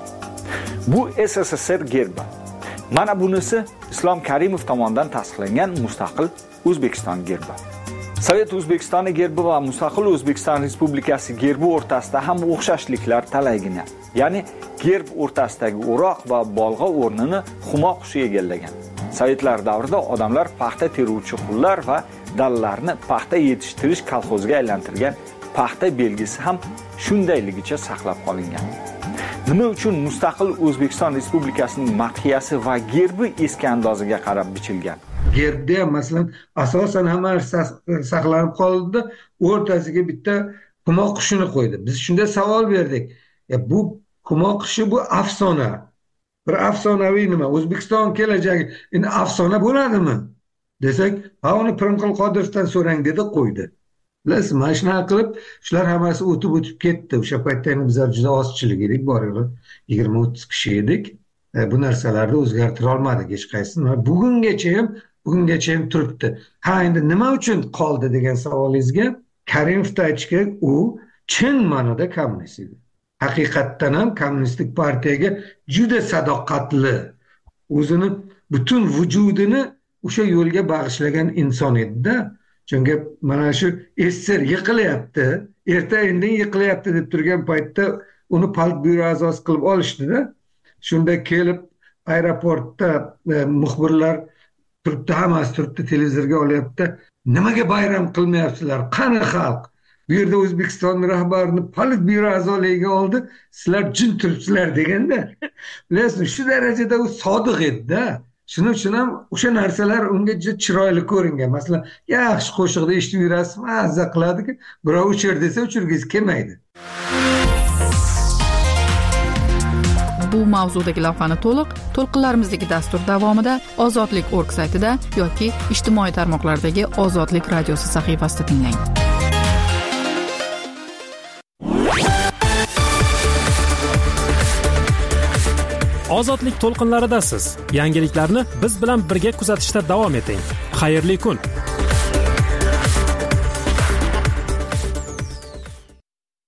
Bu SSSR gerbi. Mana bunisi Islom Karimov tomonidan tasdiqlangan mustaqil O'zbekiston gerbi. Sovet O'zbekistoni gerbi va mustaqil O'zbekiston Respublikasi gerbi o'rtasida ham o'xshashliklar talaygina. Ya'ni gerb o'rtasidagi o'roq va bolg'a o'rnini humo qushi egallagan. Sovetlar davrida odamlar paxta teruvchi qullar va dallarni paxta yetishtirish kolxoziga aylantirgan paxta belgisi ham shundayligicha saqlab qolingan. Nima uchun mustaqil O'zbekiston Respublikasining madhiyasi va gerbi eski andoziga qarab bichilgan? Gerbda masalan asosan hamma saqlanib qoldi, o'rtasiga bitta humo qushini qo'ydi. Biz shunda savol berdik. Bu humo qushi bu afsona. Bir afsonaviy nima? O'zbekiston kelajagi endi afsona bo'ladimi? Desak, uni Pirimqul Qodirovdan so'rang dedi, qo'ydi. Bilasizmi, mana shunaqa qilib, shular hammasi o'tib ketdi. O'sha paytda bizlar juda ozchilik edik, bor yo'q 20-30 kishi edik. bu narsalarni o'zgartira olmadik hech qaysini. Bugungacha ham turibdi. Endi nima uchun qoldi degan savolingizga Karimovni aytish kerak, u chin ma'noda kommunist edi. Haqiqatdan ham kommunistik partiyaga juda sadoqatli, o'zini butun vujudini o'sha yo'lga bag'ishlagan inson edi-da. Chunki mana shu SSR yiqilyapti, erta-indin yiqilyapti deb turgan paytda uni politbyuro a'zosi qilib olishdi-da. Shunda kelib aeroportda muxbirlar turibdi, hammasi turibdi, televizorga olyapti. Nimaga bayram qilmayapsizlar? Qani xalq? Bu yerda O'zbekiston rahbarini politbyuro a'zoligiga oldi, sizlar jin turibsizlar deganda. Bilasizmi, shu darajada u sodiq edi-da. Shuning uchun ham o'sha narsalar unga juda chiroyli ko'ringan. Masalan, yaxshi qo'shiqda eshitib yurasiz, mazza qiladi-ki, birov o'chir desa o'chirgingiz kelmaydi. Bu mavzudagi lavhani to'lqinlarimizdagi dastur davomida Ozodlik.org saytida yoki ijtimoiy tarmoqlardagi Ozodlik radiosi sahifasida tinglang. Ozodlik to'lqinlaridasiz. Yangiliklarni biz bilan birga kuzatishda davom eting. Xayrli kun.